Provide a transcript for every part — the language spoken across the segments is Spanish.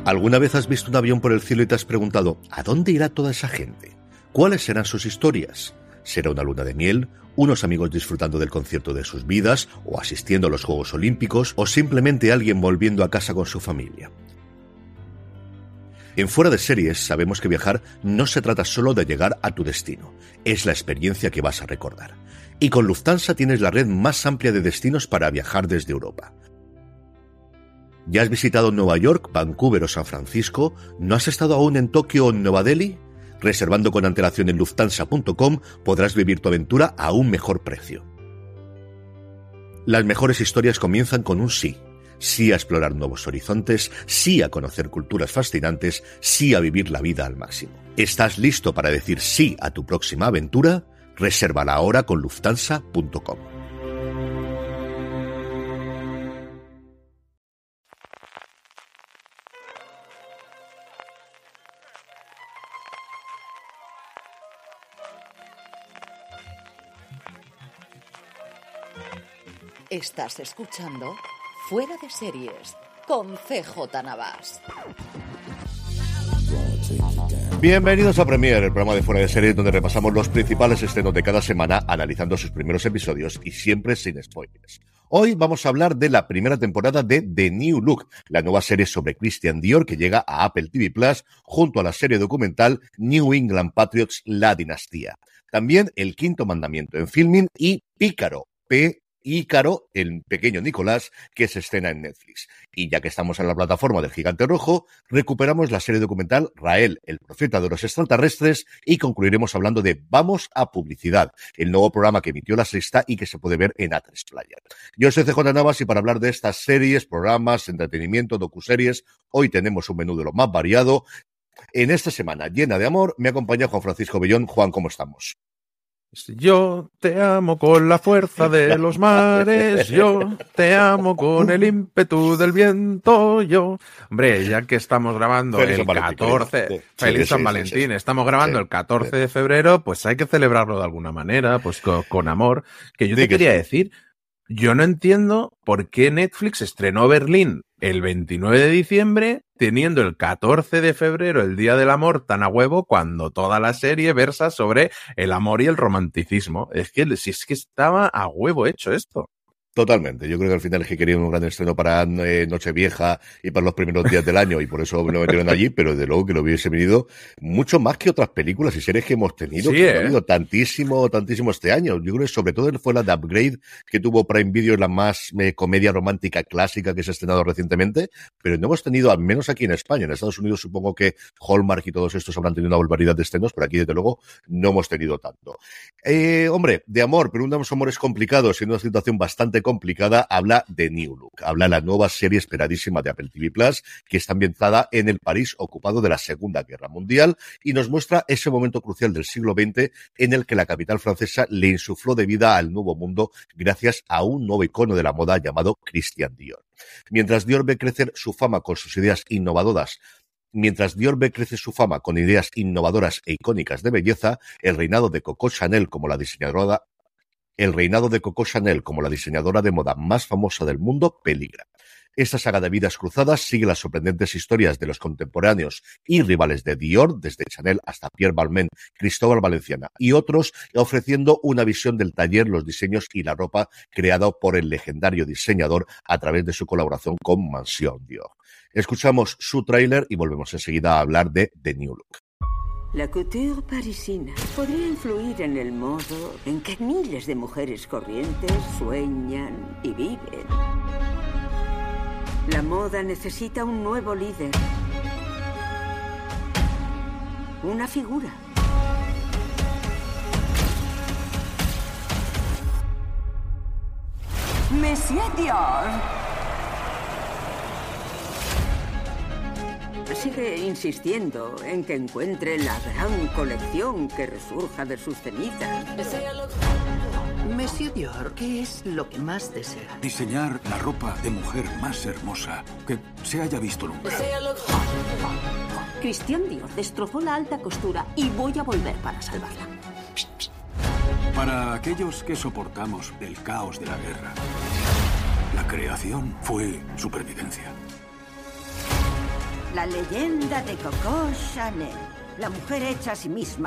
¿Alguna vez has visto un avión por el cielo y te has preguntado ¿a dónde irá toda esa gente? ¿Cuáles serán sus historias? ¿Será una luna de miel? ¿Unos amigos disfrutando del concierto de sus vidas? ¿O asistiendo a los Juegos Olímpicos? ¿O simplemente alguien volviendo a casa con su familia? En Fuera de Series sabemos que viajar no se trata solo de llegar a tu destino, es la experiencia que vas a recordar. Y con Lufthansa tienes la red más amplia de destinos para viajar desde Europa. ¿Ya has visitado Nueva York, Vancouver o San Francisco? ¿No has estado aún en Tokio o en Nueva Delhi? Reservando con antelación en Lufthansa.com podrás vivir tu aventura a un mejor precio. Las mejores historias comienzan con un sí. Sí a explorar nuevos horizontes, sí a conocer culturas fascinantes, sí a vivir la vida al máximo. ¿Estás listo para decir sí a tu próxima aventura? Resérvala ahora con Lufthansa.com. Estás escuchando Fuera de Series con CJ Navas. Bienvenidos a Premiere, el programa de Fuera de Series donde repasamos los principales estrenos de cada semana, analizando sus primeros episodios y siempre sin spoilers. Hoy vamos a hablar de la primera temporada de The New Look, la nueva serie sobre Christian Dior que llega a Apple TV Plus junto a la serie documental New England Patriots, La Dinastía. También El Quinto Mandamiento en filming y Pícaro, Ícaro, el pequeño Nicolás, que se estrena en Netflix. Y ya que estamos en la plataforma del Gigante Rojo, recuperamos la serie documental Rael, el profeta de los extraterrestres, y concluiremos hablando de Vamos a Publicidad, el nuevo programa que emitió La Sexta y que se puede ver en A3 Player. Yo soy CJ Navas y para hablar de estas series, programas, entretenimiento, docuseries, hoy tenemos un menú de lo más variado. En esta semana llena de amor me acompaña Juan Francisco Bellón. Juan, ¿cómo estamos? Yo te amo con la fuerza de los mares, yo te amo con el ímpetu del viento, yo... Hombre, ya que estamos grabando Feliz el 14... Sí, Feliz San Valentín, estamos grabando el 14 de febrero, pues hay que celebrarlo de alguna manera, pues con amor. Que yo te quería decir, yo no entiendo por qué Netflix estrenó Berlín el 29 de diciembre, teniendo el 14 de febrero, el Día del Amor, tan a huevo, cuando toda la serie versa sobre el amor y el romanticismo. Es que si es que estaba a huevo hecho esto. Totalmente. Yo creo que al final es que querían un gran estreno para Nochevieja y para los primeros días del año y por eso lo metieron allí, pero de luego que lo hubiese venido mucho más que otras películas y series que hemos tenido, sí, que hemos tenido tantísimo este año. Yo creo que sobre todo fue la de Upgrade que tuvo Prime Video, la más comedia romántica clásica que se ha estrenado recientemente, pero no hemos tenido, al menos aquí en España, en Estados Unidos supongo que Hallmark y todos estos habrán tenido una barbaridad de estrenos, pero aquí desde luego no hemos tenido tanto. Hombre, de amor, pero unos amores complicados y una situación bastante complicada, habla de New Look, habla de la nueva serie esperadísima de Apple TV Plus, que está ambientada en el París ocupado de la Segunda Guerra Mundial y nos muestra ese momento crucial del siglo XX en el que la capital francesa le insufló de vida al nuevo mundo gracias a un nuevo icono de la moda llamado Christian Dior. Mientras Dior ve crecer su fama con sus ideas innovadoras, Mientras Dior ve crecer su fama con ideas innovadoras e icónicas de belleza, el reinado de Coco Chanel como la diseñadora de moda más famosa del mundo peligra. Esta saga de vidas cruzadas sigue las sorprendentes historias de los contemporáneos y rivales de Dior, desde Chanel hasta Pierre Balmain, Cristóbal Valenciana y otros, ofreciendo una visión del taller, los diseños y la ropa creado por el legendario diseñador a través de su colaboración con Mansion Dior. Escuchamos su tráiler y volvemos enseguida a hablar de The New Look. La couture parisina podría influir en el modo en que miles de mujeres corrientes sueñan y viven. La moda necesita un nuevo líder. Una figura. Monsieur Dior. Sigue insistiendo en que encuentre la gran colección que resurja de sus cenizas. Monsieur Dior, ¿qué es lo que más desea? Diseñar la ropa de mujer más hermosa que se haya visto nunca. Christian Dior destrozó la alta costura y voy a volver para salvarla. Para aquellos que soportamos el caos de la guerra, la creación fue supervivencia. La leyenda de Coco Chanel. La mujer hecha a sí misma.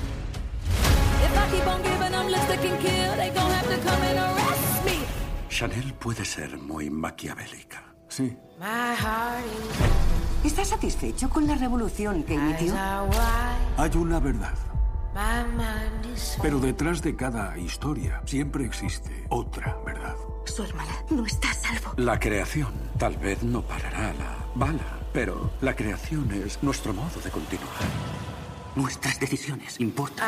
Chanel puede ser muy maquiavélica. Sí. ¿Estás satisfecho con la revolución que inició? Hay una verdad. Pero detrás de cada historia siempre existe otra verdad. Su hermana no está a salvo. La creación tal vez no parará la bala, pero la creación es nuestro modo de continuar. Nuestras decisiones importan.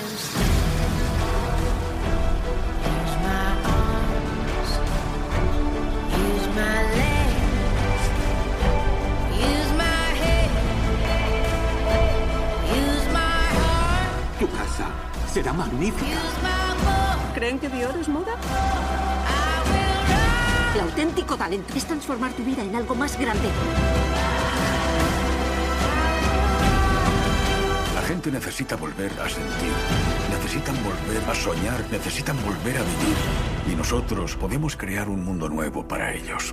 Tu casa será magnífica. ¿Creen que Dior es moda? El auténtico talento es transformar tu vida en algo más grande. La gente necesita volver a sentir, necesitan volver a soñar, necesitan volver a vivir. Y nosotros podemos crear un mundo nuevo para ellos.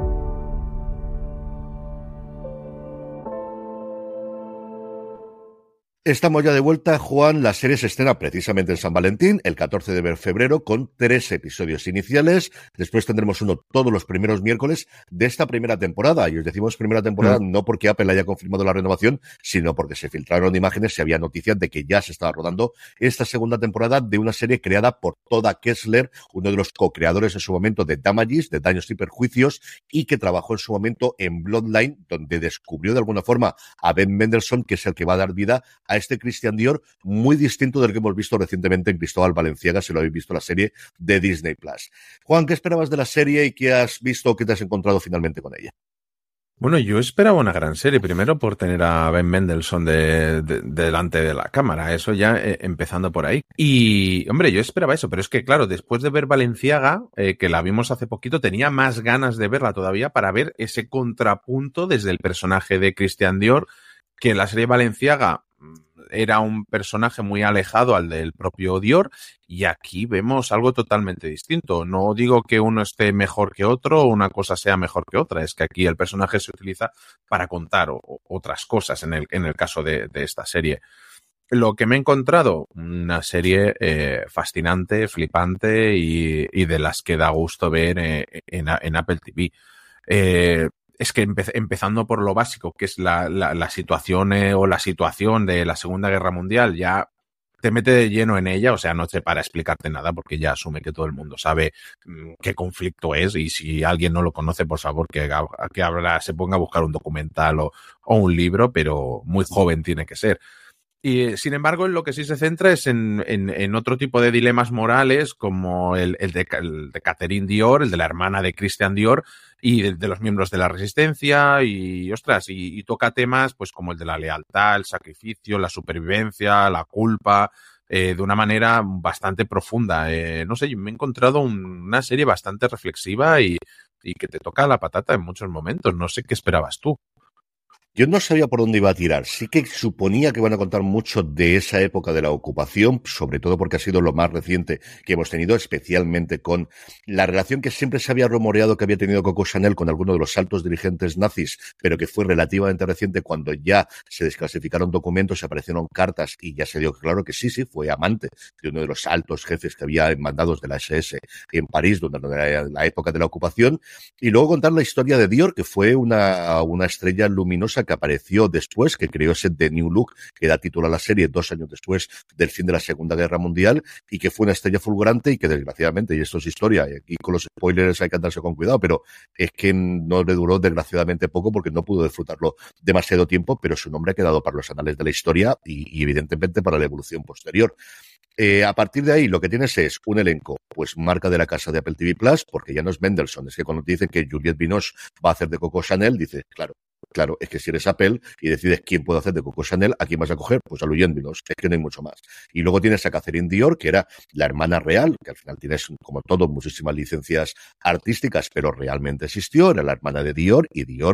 Estamos ya de vuelta, Juan. La serie se estrena precisamente en San Valentín, el 14 de febrero, con 3 episodios iniciales. Después tendremos uno todos los primeros miércoles de esta primera temporada. Y os decimos primera temporada no porque Apple haya confirmado la renovación, sino porque se filtraron imágenes y había noticias de que ya se estaba rodando esta segunda temporada de una serie creada por Todd Kessler, uno de los co-creadores en su momento de Damages, de Daños y Perjuicios, y que trabajó en su momento en Bloodline, donde descubrió de alguna forma a Ben Mendelsohn, que es el que va a dar vida a este Christian Dior muy distinto del que hemos visto recientemente en Cristóbal Valenciaga, si lo habéis visto la serie de Disney+. Juan, ¿qué esperabas de la serie y qué has visto o qué te has encontrado finalmente con ella? Bueno, yo esperaba una gran serie, primero por tener a Ben Mendelsohn delante de la cámara, eso ya empezando por ahí. Y, hombre, yo esperaba eso, pero es que, claro, después de ver Valenciaga, que la vimos hace poquito, tenía más ganas de verla todavía para ver ese contrapunto desde el personaje de Christian Dior, que la serie Valenciaga era un personaje muy alejado al del propio Dior, y aquí vemos algo totalmente distinto. No digo que uno esté mejor que otro o una cosa sea mejor que otra, es que aquí el personaje se utiliza para contar otras cosas en el caso de esta serie. Lo que me he encontrado, una serie fascinante, flipante y de las que da gusto ver en Apple TV. Es que empezando por lo básico, que es la situación o la situación de la Segunda Guerra Mundial, ya te mete de lleno en ella, o sea, no te para explicarte nada porque ya asume que todo el mundo sabe qué conflicto es, y si alguien no lo conoce, por favor, que se ponga a buscar un documental o un libro, pero muy joven tiene que ser. Y, sin embargo, en lo que sí se centra es en otro tipo de dilemas morales, como el de Catherine Dior, el de la hermana de Christian Dior, y de los miembros de la resistencia, y ostras, y toca temas pues como el de la lealtad, el sacrificio, la supervivencia, la culpa, de una manera bastante profunda. No sé, yo me he encontrado una serie bastante reflexiva y que te toca la patata en muchos momentos. No sé qué esperabas tú. Yo no sabía por dónde iba a tirar. Sí que suponía que van a contar mucho de esa época de la ocupación, sobre todo porque ha sido lo más reciente que hemos tenido, especialmente con la relación que siempre se había rumoreado que había tenido Coco Chanel con alguno de los altos dirigentes nazis, pero que fue relativamente reciente cuando ya se desclasificaron documentos, se aparecieron cartas y ya se dio claro que sí, fue amante de uno de los altos jefes que había en mandados de la SS en París durante la época de la ocupación. Y luego contar la historia de Dior, que fue una estrella luminosa que apareció después, que creó ese The New Look, que da título a la serie 2 años después del fin de la Segunda Guerra Mundial, y que fue una estrella fulgurante y que desgraciadamente, y esto es historia, y con los spoilers hay que andarse con cuidado, pero es que no le duró desgraciadamente poco porque no pudo disfrutarlo demasiado tiempo, pero su nombre ha quedado para los anales de la historia y evidentemente para la evolución posterior. A partir de ahí lo que tienes es un elenco, pues marca de la casa de Apple TV Plus, porque ya no es Mendelsohn, es que cuando te dicen que Juliette Binoche va a hacer de Coco Chanel, dices, claro, es que si eres Apple y decides quién puede hacer de Coco Chanel, ¿a quién vas a coger? Pues a Juliette Binoche, es que no hay mucho más. Y luego tienes a Catherine Dior, que era la hermana real, que al final tienes, como todo, muchísimas licencias artísticas, pero realmente existió, era la hermana de Dior, y Dior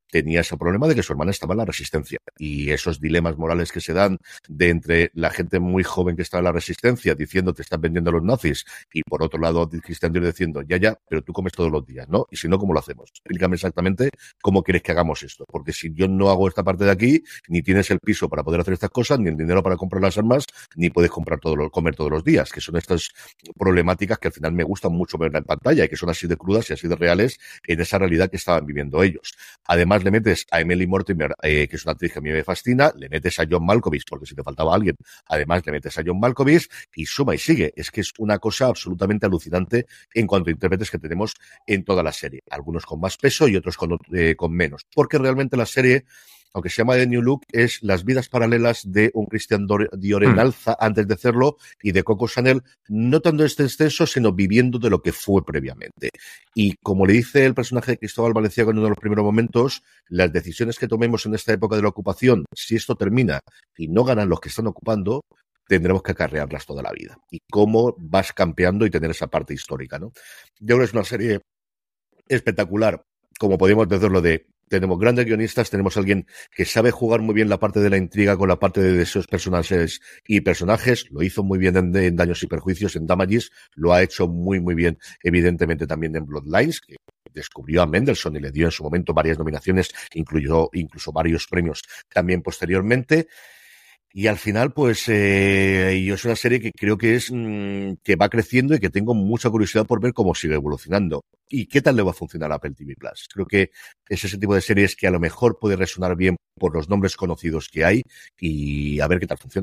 tenía ese problema de que su hermana estaba en la resistencia. Y esos dilemas morales que se dan de entre la gente muy joven que está en la resistencia diciendo te están vendiendo a los nazis y por otro lado Christian Dior diciendo ya, pero tú comes todos los días, ¿no? Y si no, ¿cómo lo hacemos? Explícame exactamente cómo quieres que hagamos esto. Porque si yo no hago esta parte de aquí, ni tienes el piso para poder hacer estas cosas, ni el dinero para comprar las armas, ni puedes comer todos los días, que son estas problemáticas que al final me gustan mucho ver en pantalla y que son así de crudas y así de reales en esa realidad que estaban viviendo ellos. Además, le metes a Emily Mortimer, que es una actriz que a mí me fascina, le metes a John Malkovich, porque si te faltaba alguien, además le metes a John Malkovich y suma y sigue. Es que es una cosa absolutamente alucinante en cuanto a intérpretes que tenemos en toda la serie. Algunos con más peso y otros con menos. Porque realmente la serie, aunque se llama The New Look, es las vidas paralelas de un Christian Dior en alza antes de hacerlo y de Coco Chanel, no tanto este extenso, sino viviendo de lo que fue previamente. Y como le dice el personaje de Cristóbal Valenciaga en uno de los primeros momentos, las decisiones que tomemos en esta época de la ocupación, si esto termina y no ganan los que están ocupando, tendremos que acarrearlas toda la vida. Y cómo vas campeando y tener esa parte histórica, ¿no? Yo creo que es una serie espectacular, como podemos decirlo tenemos grandes guionistas, tenemos alguien que sabe jugar muy bien la parte de la intriga con la parte de esos personajes y personajes, lo hizo muy bien en Daños y Perjuicios, en Damages, lo ha hecho muy muy bien, evidentemente también en Bloodlines, que descubrió a Mendelsohn y le dio en su momento varias nominaciones, incluyó incluso varios premios también posteriormente. Y al final, pues, yo es una serie que creo que que va creciendo y que tengo mucha curiosidad por ver cómo sigue evolucionando. ¿Y qué tal le va a funcionar a Apple TV Plus? Creo que es ese tipo de series que a lo mejor puede resonar bien por los nombres conocidos que hay y a ver qué tal funciona.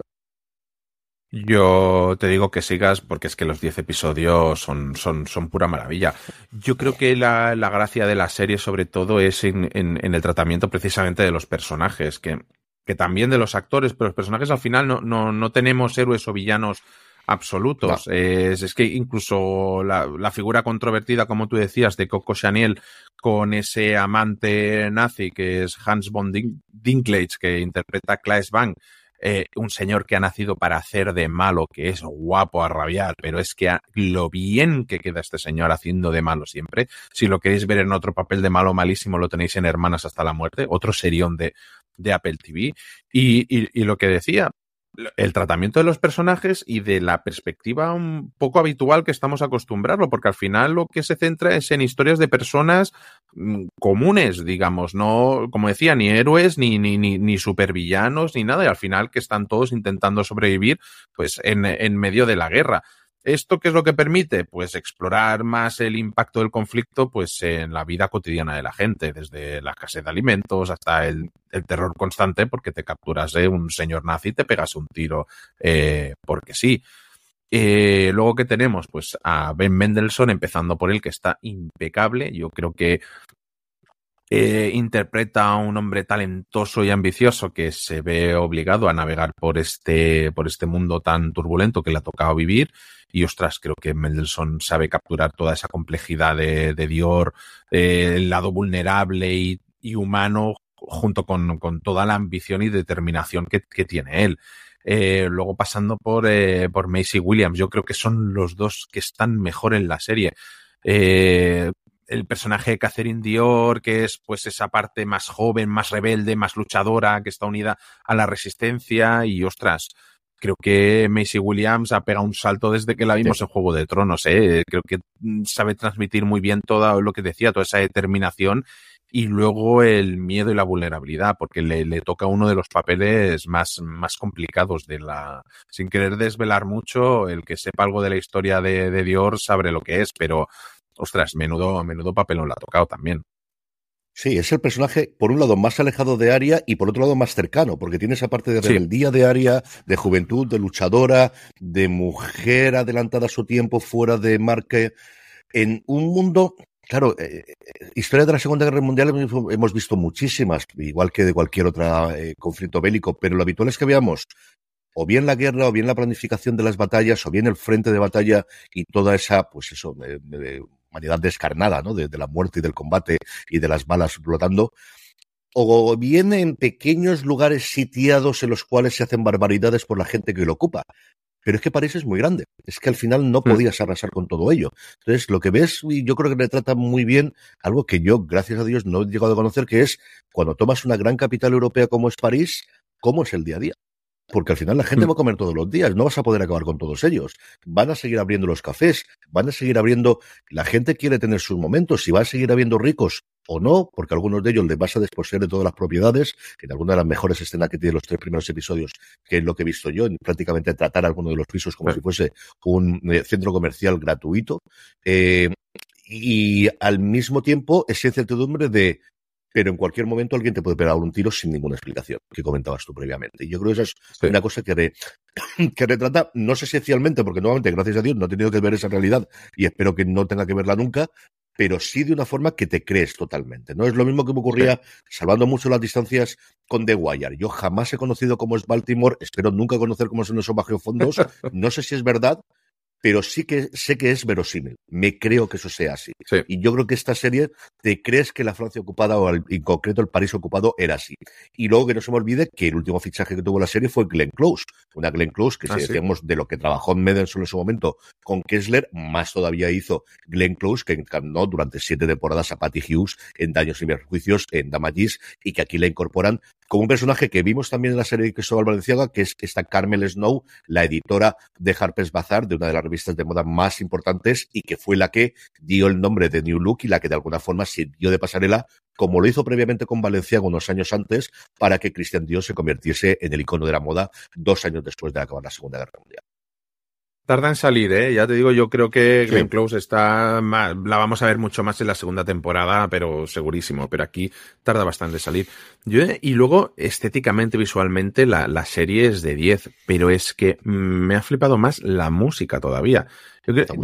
Yo te digo que sigas porque es que los 10 episodios son pura maravilla. Yo creo que la gracia de la serie sobre todo es en el tratamiento precisamente de los personajes, que también de los actores, pero los personajes al final no tenemos héroes o villanos absolutos. No. Es que incluso la figura controvertida, como tú decías, de Coco Chanel con ese amante nazi que es Hans von Dinklage, que interpreta Claes Bang, un señor que ha nacido para hacer de malo, que es guapo a rabiar, pero es que lo bien que queda este señor haciendo de malo siempre. Si lo queréis ver en otro papel de malo malísimo, lo tenéis en Hermanas hasta la muerte, otro serión de Apple TV. Y lo que decía, el tratamiento de los personajes y de la perspectiva un poco habitual que estamos acostumbrados, porque al final lo que se centra es en historias de personas comunes, digamos, no, como decía, ni héroes, ni supervillanos, ni nada, y al final que están todos intentando sobrevivir pues en medio de la guerra. ¿Esto qué es lo que permite? Pues explorar más el impacto del conflicto pues en la vida cotidiana de la gente, desde la escasez de alimentos hasta el terror constante porque te capturas un señor nazi y te pegas un tiro porque sí. Luego que tenemos pues a Ben Mendelsohn, empezando por él, que está impecable. Yo creo que interpreta a un hombre talentoso y ambicioso que se ve obligado a navegar por este mundo tan turbulento que le ha tocado vivir. Y ostras, creo que Mendelsohn sabe capturar toda esa complejidad de Dior, el lado vulnerable y humano, junto con toda la ambición y determinación que tiene él. Luego pasando por Maisie Williams, yo creo que son los dos que están mejor en la serie. El personaje de Catherine Dior, que es pues esa parte más joven, más rebelde, más luchadora, que está unida a la resistencia y ostras, creo que Maisie Williams ha pegado un salto desde que la vimos en Juego de Tronos, creo que sabe transmitir muy bien todo lo que decía, toda esa determinación y luego el miedo y la vulnerabilidad, porque le toca uno de los papeles más complicados sin querer desvelar mucho, el que sepa algo de la historia de Dior sabe lo que es, pero ostras, menudo papelón le ha tocado también. Sí, es el personaje, por un lado, más alejado de Arya y por otro lado más cercano, porque tiene esa parte de rebeldía de Arya, de juventud, de luchadora, de mujer adelantada a su tiempo, fuera de marca, en un mundo. Claro, historia de la Segunda Guerra Mundial hemos visto muchísimas, igual que de cualquier otro conflicto bélico, pero lo habitual es que veamos o bien la guerra, o bien la planificación de las batallas, o bien el frente de batalla y toda esa, pues eso, humanidad descarnada, ¿no? De la muerte y del combate y de las balas flotando. O bien en pequeños lugares sitiados en los cuales se hacen barbaridades por la gente que lo ocupa. pero es que París es muy grande. Es que al final no podías arrasar con todo ello. Entonces, lo que ves, y yo creo que retrata muy bien algo que yo, gracias a Dios, no he llegado a conocer, que es cuando tomas una gran capital europea como es París, cómo es el día a día. Porque al final la gente va a comer todos los días, no vas a poder acabar con todos ellos. Van a seguir abriendo los cafés, van a seguir abriendo... La gente quiere tener sus momentos, si va a seguir habiendo ricos o no, porque a algunos de ellos les vas a desposeer de todas las propiedades, que en alguna de las mejores escenas que tienen los 3 primeros episodios, que es lo que he visto yo, en prácticamente tratar alguno de los pisos como si fuese un centro comercial gratuito. Y al mismo tiempo esa incertidumbre de... Pero en cualquier momento alguien te puede pegar un tiro sin ninguna explicación, que comentabas tú previamente. Y yo creo que esa es una cosa que retrata, no sé si fielmente, porque nuevamente, gracias a Dios, no he tenido que ver esa realidad y espero que no tenga que verla nunca, pero sí de una forma que te crees totalmente. No es lo mismo que me ocurría, salvando mucho las distancias, con The Wire. Yo jamás he conocido cómo es Baltimore, espero nunca conocer cómo son esos bajos-fondos. No sé si es verdad, pero sí que sé que es verosímil. Me creo que eso sea así. Sí. Y yo creo que esta serie te crees que la Francia ocupada, o en concreto el París ocupado, era así. Y luego que no se me olvide que el último fichaje que tuvo la serie fue Glenn Close. Una Glenn Close que, si decíamos de lo que trabajó en Medenson en su momento con Kessler, más todavía hizo Glenn Close, que encarnó durante 7 temporadas a Patty Hughes en Daños y Perjuicios, en Damages, y que aquí la incorporan como un personaje que vimos también en la serie de Cristóbal Valenciaga, que es esta Carmel Snow, la editora de Harper's Bazaar, de una de las revistas de moda más importantes, y que fue la que dio el nombre de New Look y la que de alguna forma sirvió de pasarela, como lo hizo previamente con Valenciaga unos años antes, para que Christian Dior se convirtiese en el icono de la moda 2 años después de acabar la Segunda Guerra Mundial. Tarda en salir, ya te digo, yo creo que Glenn Close la vamos a ver mucho más en la segunda temporada, pero segurísimo, pero aquí tarda bastante en salir. Y luego, estéticamente, visualmente, la serie es de 10, pero es que me ha flipado más la música todavía. Yo creo,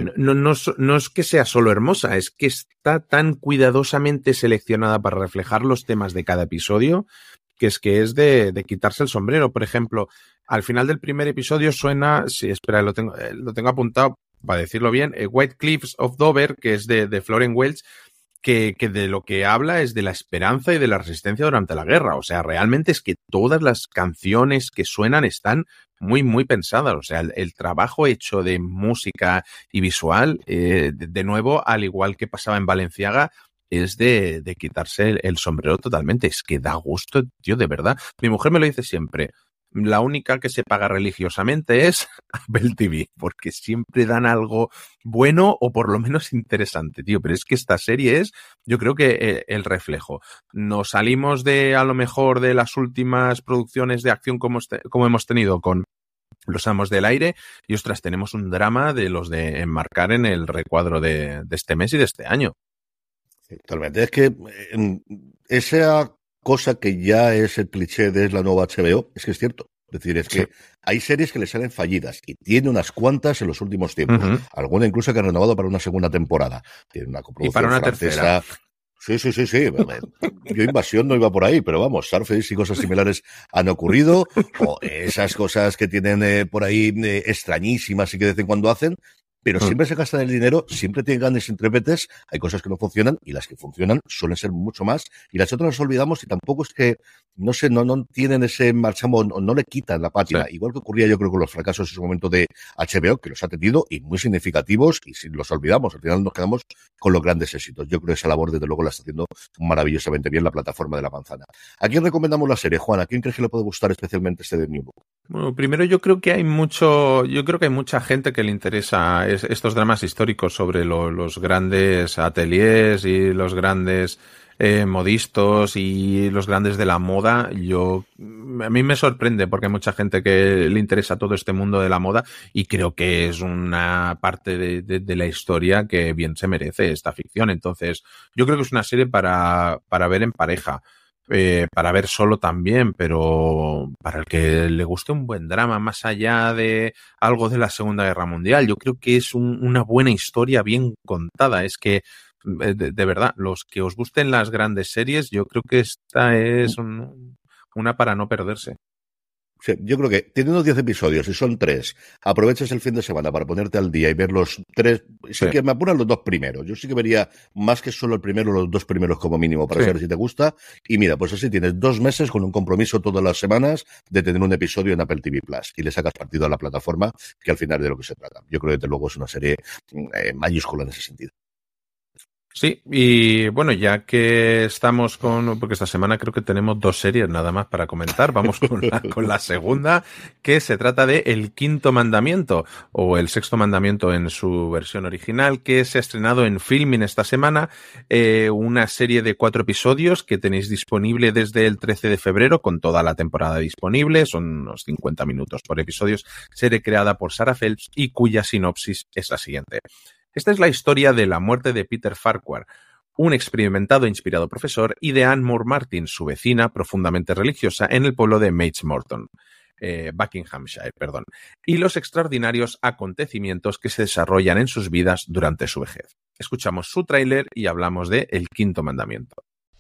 no es que sea solo hermosa, es que está tan cuidadosamente seleccionada para reflejar los temas de cada episodio, que es de quitarse el sombrero. Por ejemplo, al final del primer episodio suena, espera, lo tengo apuntado para decirlo bien, White Cliffs of Dover, que es de Florence Welch, que de lo que habla es de la esperanza y de la resistencia durante la guerra. O sea, realmente es que todas las canciones que suenan están muy, muy pensadas. O sea, el trabajo hecho de música y visual, de nuevo, al igual que pasaba en Valenciaga, es de quitarse el sombrero totalmente. Es que da gusto, tío, de verdad. Mi mujer me lo dice siempre. La única que se paga religiosamente es Apple TV, porque siempre dan algo bueno o por lo menos interesante, tío. Pero es que esta serie es, yo creo que el reflejo. Nos salimos a lo mejor de las últimas producciones de acción como hemos tenido con Los Amos del Aire, y ostras, tenemos un drama de los de enmarcar en el recuadro de este mes y de este año. Totalmente. Es que esa cosa que ya es el cliché de la nueva HBO, es que es cierto. Es decir, es que hay series que le salen fallidas y tiene unas cuantas en los últimos tiempos. Alguna incluso que han renovado para una segunda temporada. Tiene una coproducción y para una francesa. Tercera. Sí. Yo Invasión no iba por ahí, pero vamos, Surface y cosas similares han ocurrido. O esas cosas que tienen por ahí extrañísimas y que de vez en cuando hacen. Pero siempre se gastan el dinero, siempre tienen grandes intérpretes, hay cosas que no funcionan y las que funcionan suelen ser mucho más y las otras las olvidamos y tampoco es que, no sé, no tienen ese marchamo, no le quitan la pátina. Sí. Igual que ocurría yo creo con los fracasos en su momento de HBO, que los ha tenido y muy significativos y si los olvidamos, al final nos quedamos con los grandes éxitos. Yo creo que esa labor desde luego la está haciendo maravillosamente bien la plataforma de La Manzana. ¿A quién recomendamos la serie, Juan? ¿A quién crees que le puede gustar especialmente este de New Book? Bueno, primero yo creo que hay mucha gente que le interesa estos dramas históricos sobre los grandes ateliers y los grandes modistos y los grandes de la moda. A mí me sorprende porque hay mucha gente que le interesa todo este mundo de la moda y creo que es una parte de la historia que bien se merece esta ficción. Entonces, yo creo que es una serie para ver en pareja. Para ver solo también, pero para el que le guste un buen drama, más allá de algo de la Segunda Guerra Mundial, yo creo que es una buena historia bien contada. Es que, de verdad, los que os gusten las grandes series, yo creo que esta es una para no perderse. Sí, yo creo que teniendo 10 episodios y son 3, aprovechas el fin de semana para ponerte al día y ver los 3. Sí que me apuran los 2 primeros. Yo sí que vería más que solo el primero, los 2 primeros como mínimo para saber si te gusta. Y mira, pues así tienes 2 meses con un compromiso todas las semanas de tener un episodio en Apple TV Plus y le sacas partido a la plataforma, que al final es de lo que se trata. Yo creo que desde luego es una serie mayúscula en ese sentido. Sí, y bueno, ya que estamos porque esta semana creo que tenemos 2 series nada más para comentar, vamos con la segunda, que se trata de El Quinto Mandamiento, o El Sexto Mandamiento en su versión original, que se ha estrenado en Filmin esta semana, una serie de 4 episodios que tenéis disponible desde el 13 de febrero, con toda la temporada disponible, son unos 50 minutos por episodios, serie creada por Sarah Phelps y cuya sinopsis es la siguiente. Esta es la historia de la muerte de Peter Farquhar, un experimentado e inspirado profesor, y de Anne Moore Martin, su vecina profundamente religiosa, en el pueblo de Mates Morton, Buckinghamshire, y los extraordinarios acontecimientos que se desarrollan en sus vidas durante su vejez. Escuchamos su tráiler y hablamos de El Quinto Mandamiento.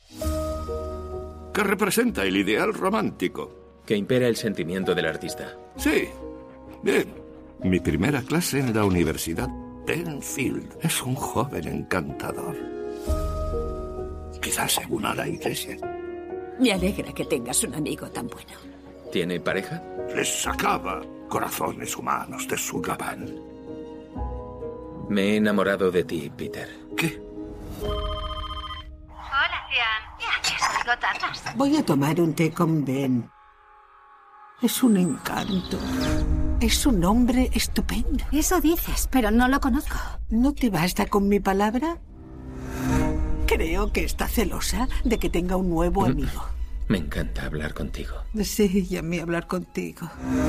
¿Qué representa el ideal romántico? Que impera el sentimiento del artista. Sí. Bien. Mi primera clase en la universidad Penfield. Es un joven encantador. Quizás se una a la iglesia. Me alegra que tengas un amigo tan bueno. ¿Tiene pareja? Les sacaba corazones humanos de su gabán. Me he enamorado de ti, Peter. ¿Qué? Hola, Cian. ¿Qué haces? Oigo tardas. Voy a tomar un té con Ben. Es un encanto. Es un hombre estupendo. Eso dices, pero no lo conozco. ¿No te basta con mi palabra? Creo que está celosa de que tenga un nuevo amigo. Me encanta hablar contigo. Sí, y a mí hablar contigo.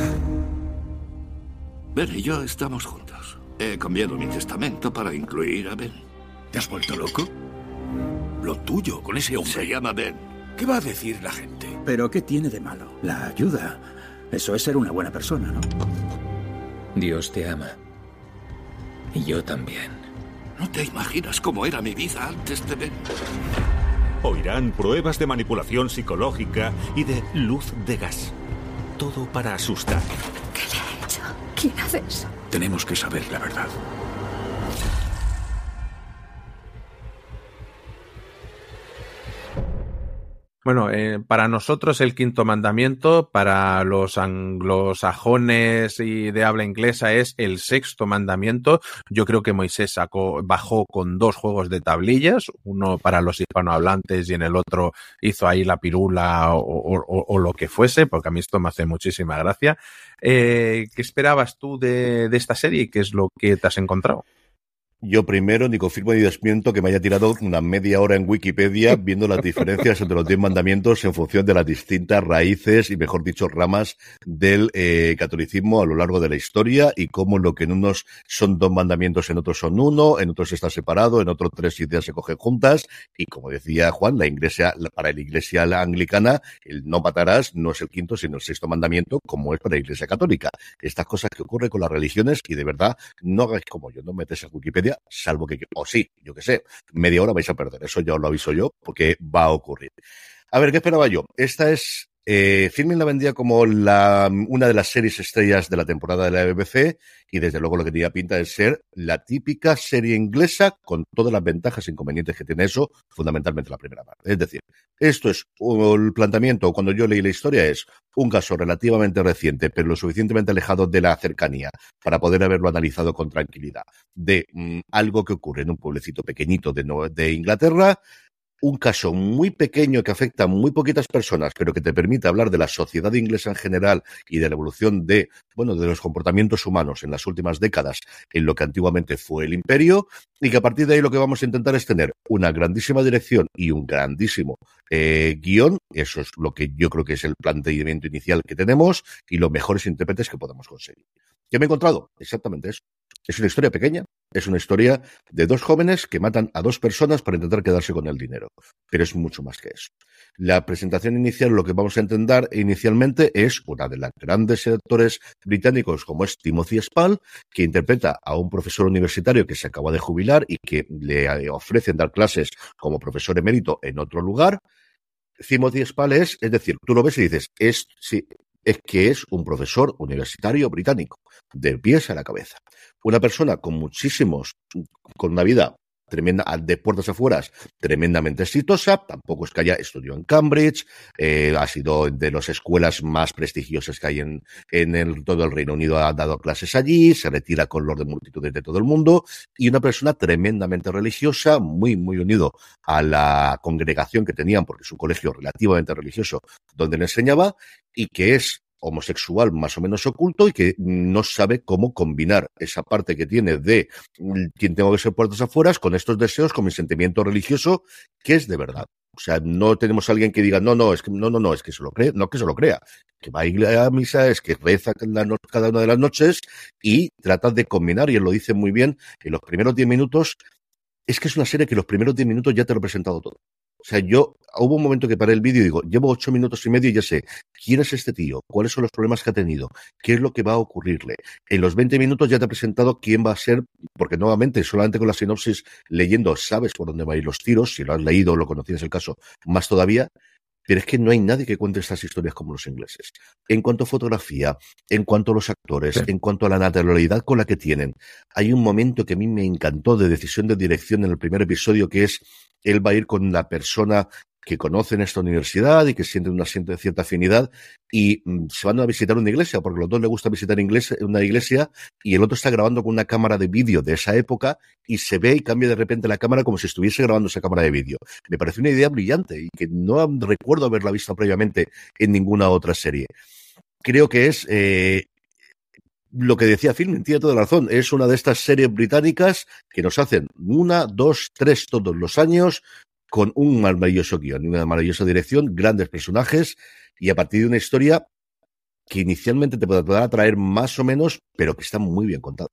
Ben y yo estamos juntos. He cambiado mi testamento para incluir a Ben. ¿Te has vuelto loco? Lo tuyo con ese hombre. Se llama Ben. ¿Qué va a decir la gente? ¿Pero qué tiene de malo? La ayuda. Eso es ser una buena persona, ¿no? Dios te ama. Y yo también. No te imaginas cómo era mi vida antes de Ben. Oirán pruebas de manipulación psicológica y de luz de gas. Todo para asustar. ¿Qué le he hecho? ¿Quién hace eso? Tenemos que saber la verdad. Bueno, para nosotros el Quinto Mandamiento, para los anglosajones y de habla inglesa es el Sexto Mandamiento. Yo creo que Moisés bajó con 2 juegos de tablillas, uno para los hispanohablantes y en el otro hizo ahí la pirula o lo que fuese, porque a mí esto me hace muchísima gracia. ¿Qué esperabas tú de esta serie y qué es lo que te has encontrado? Yo primero ni confirmo ni desmiento que me haya tirado una media hora en Wikipedia viendo las diferencias entre los 10 mandamientos en función de las distintas raíces y, mejor dicho, ramas del catolicismo a lo largo de la historia y cómo lo que en unos son 2 mandamientos, en otros son 1, en otros está separado, en otros 3 ideas se cogen juntas y, como decía Juan, para la iglesia anglicana el no matarás no es el 5º sino el 6º mandamiento, como es para la iglesia católica. Estas cosas que ocurren con las religiones y de verdad no hagáis como yo, no metes a Wikipedia salvo que, o sí, yo qué sé, media hora vais a perder, eso ya os lo aviso yo, porque va a ocurrir. A ver, ¿qué esperaba yo? Esta es, Filmin la vendía como una de las series estrellas de la temporada de la BBC y desde luego lo que tenía pinta de ser la típica serie inglesa con todas las ventajas e inconvenientes que tiene eso, fundamentalmente la primera parte. Es decir, esto es el planteamiento, cuando yo leí la historia, es un caso relativamente reciente, pero lo suficientemente alejado de la cercanía para poder haberlo analizado con tranquilidad, de algo que ocurre en un pueblecito pequeñito de Inglaterra, un caso muy pequeño que afecta a muy poquitas personas, pero que te permite hablar de la sociedad inglesa en general y de la evolución de los comportamientos humanos en las últimas décadas en lo que antiguamente fue el imperio, y que a partir de ahí lo que vamos a intentar es tener una grandísima dirección y un grandísimo guión. Eso es lo que yo creo que es el planteamiento inicial que tenemos y los mejores intérpretes que podemos conseguir. ¿Qué me he encontrado? Exactamente eso. Es una historia pequeña, es una historia de 2 jóvenes que matan a 2 personas para intentar quedarse con el dinero, pero es mucho más que eso. La presentación inicial, lo que vamos a entender inicialmente es una de los grandes actores británicos como es Timothy Spall, que interpreta a un profesor universitario que se acaba de jubilar y que le ofrecen dar clases como profesor emérito en otro lugar. Timothy Spall es decir, tú lo ves y dices, sí, es que es un profesor universitario británico, de pies a la cabeza. Una persona con una vida tremenda, de puertas afuera, tremendamente exitosa. Tampoco es que haya estudiado en Cambridge, ha sido de las escuelas más prestigiosas que hay en todo el Reino Unido, ha dado clases allí, se retira con los de multitudes de todo el mundo, y una persona tremendamente religiosa, muy, muy unido a la congregación que tenían, porque es un colegio relativamente religioso donde le enseñaba, y que es homosexual más o menos oculto y que no sabe cómo combinar esa parte que tiene de quien tengo que ser puertas afuera con estos deseos, con mi sentimiento religioso, que es de verdad. O sea, no tenemos a alguien que diga, no, es que se lo cree, no que se lo crea, que va a misa, es que reza cada una de las noches y trata de combinar, y él lo dice muy bien, en los primeros 10 minutos, es que es una serie que los primeros 10 minutos ya te lo he presentado todo. O sea, hubo un momento que paré el vídeo y digo, llevo 8 minutos y medio y ya sé quién es este tío, cuáles son los problemas que ha tenido, qué es lo que va a ocurrirle. En los 20 minutos ya te he presentado quién va a ser, porque nuevamente, solamente con la sinopsis leyendo, sabes por dónde van a ir los tiros, si lo has leído o lo conocías el caso, más todavía. Pero es que no hay nadie que cuente estas historias como los ingleses. En cuanto a fotografía, en cuanto a los actores, en cuanto a la naturalidad con la que tienen. Hay un momento que a mí me encantó de decisión de dirección en el primer episodio, que es, él va a ir con la persona que conoce en esta universidad y que sienten una cierta afinidad, y se van a visitar una iglesia, porque a los dos les gusta visitar una iglesia, y el otro está grabando con una cámara de vídeo de esa época, y se ve y cambia de repente la cámara como si estuviese grabando esa cámara de vídeo. Me pareció una idea brillante y que no recuerdo haberla visto previamente en ninguna otra serie. Creo que es lo que decía Phil, tiene toda la razón. Es una de estas series británicas que nos hacen 1, 2, 3 todos los años, con un maravilloso guión, una maravillosa dirección, grandes personajes, y a partir de una historia que inicialmente te puede atraer más o menos, pero que está muy bien contada.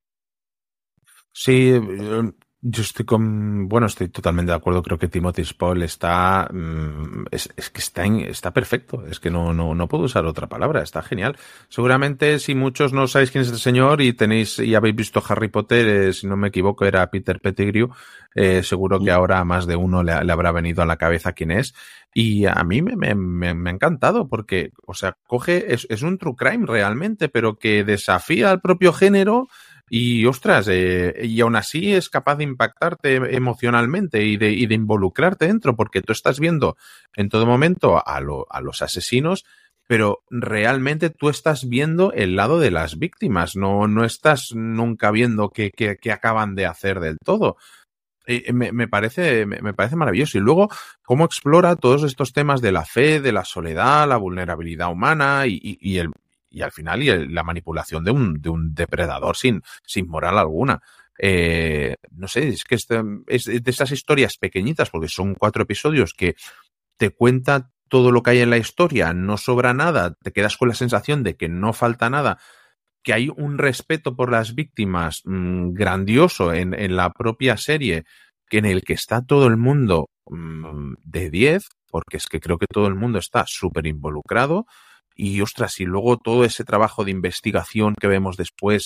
Sí, yo estoy totalmente de acuerdo. Creo que Timothy Spall está, es que está perfecto. Es que no puedo usar otra palabra. Está genial. Seguramente, si muchos no sabéis quién es este señor y habéis visto Harry Potter, si no me equivoco, era Peter Pettigrew, seguro que ahora a más de uno le habrá venido a la cabeza quién es. Y a mí me ha encantado porque, o sea, es un true crime realmente, pero que desafía al propio género. Y ostras, y aún así es capaz de impactarte emocionalmente y de involucrarte dentro, porque tú estás viendo en todo momento a los asesinos, pero realmente tú estás viendo el lado de las víctimas, no estás nunca viendo qué acaban de hacer del todo. Me parece maravilloso. Y luego, cómo explora todos estos temas de la fe, de la soledad, la vulnerabilidad humana y al final la manipulación de un depredador sin moral alguna. No sé, es que es de esas historias pequeñitas, porque son 4 episodios que te cuenta todo lo que hay en la historia, no sobra nada, te quedas con la sensación de que no falta nada, que hay un respeto por las víctimas grandioso en la propia serie, en el que está todo el mundo de 10, porque es que creo que todo el mundo está súper involucrado. Y ostras, y luego todo ese trabajo de investigación que vemos después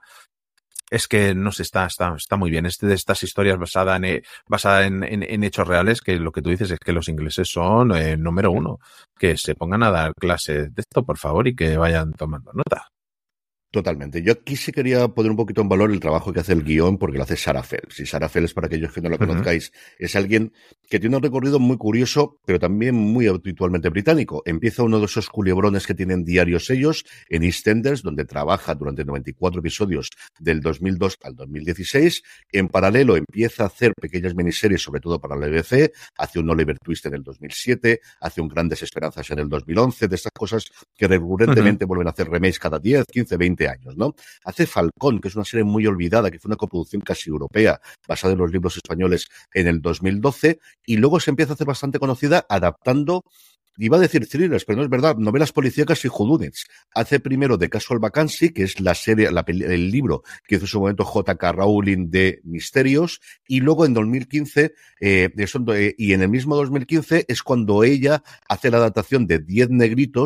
es que no sé, está muy bien. De estas historias basada en hechos reales, que lo que tú dices es que los ingleses son número 1. Que se pongan a dar clases de esto, por favor, y que vayan tomando nota. Totalmente. Yo aquí sí quería poner un poquito en valor el trabajo que hace el guión, porque lo hace Sarah Phelps. Y Sarah Phelps, para aquellos que no la conozcáis, es alguien que tiene un recorrido muy curioso, pero también muy habitualmente británico. Empieza uno de esos culebrones que tienen diarios ellos en EastEnders, donde trabaja durante 94 episodios del 2002 al 2016. En paralelo empieza a hacer pequeñas miniseries, sobre todo para la BBC. Hace un Oliver Twist en el 2007, hace un Grandes Esperanzas en el 2011, de estas cosas que recurrentemente vuelven a hacer remakes cada 10, 15, 20 años, ¿no? Hace Falcón, que es una serie muy olvidada, que fue una coproducción casi europea, basada en los libros españoles en el 2012, y luego se empieza a hacer bastante conocida adaptando, iba a decir thrillers, pero no es verdad, novelas policíacas y whodunits. Hace primero The Casual Vacancy, que es la serie, el libro que hizo en su momento J.K. Rowling de misterios, y luego en 2015, y en el mismo 2015 es cuando ella hace la adaptación de 10 negritos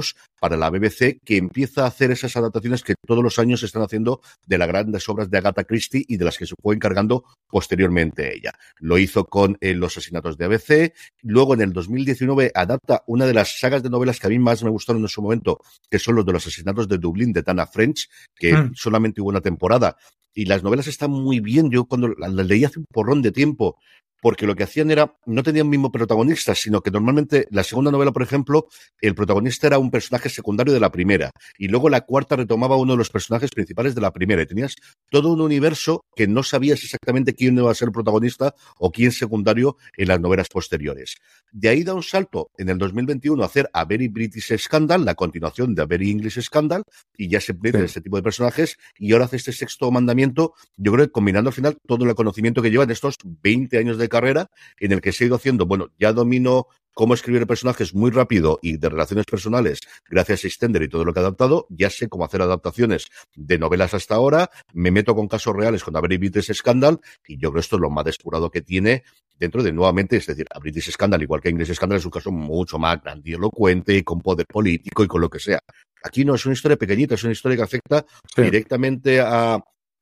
para la BBC, que empieza a hacer esas adaptaciones que todos los años se están haciendo de las grandes obras de Agatha Christie y de las que se fue encargando posteriormente ella. Lo hizo con Los asesinatos de ABC, luego en el 2019 adapta una de las sagas de novelas que a mí más me gustaron en su momento, que son los de Los asesinatos de Dublín de Tana French, que solamente hubo una temporada, y las novelas están muy bien. Yo cuando las leí hace un porrón de tiempo, porque lo que hacían era, no tenían mismo protagonista, sino que normalmente la segunda novela, por ejemplo, el protagonista era un personaje secundario de la primera, y luego la cuarta retomaba uno de los personajes principales de la primera, y tenías todo un universo que no sabías exactamente quién iba a ser el protagonista o quién secundario en las novelas posteriores. De ahí da un salto en el 2021 a hacer A Very British Scandal, la continuación de A Very English Scandal, y ya se empieza este tipo de personajes, y ahora hace este sexto mandamiento, yo creo que combinando al final todo el conocimiento que lleva en estos 20 años de carrera, en el que se ha ido haciendo, bueno, ya domino cómo escribir personajes muy rápido y de relaciones personales gracias a Extender y todo lo que ha adaptado, ya sé cómo hacer adaptaciones de novelas hasta ahora, me meto con casos reales con A Very British Scandal, y yo creo que esto es lo más depurado que tiene dentro de, nuevamente, es decir, A British Scandal, igual que English Scandal, es un caso mucho más grandilocuente, con poder político y con lo que sea. Aquí no, es una historia pequeñita, es una historia que afecta directamente a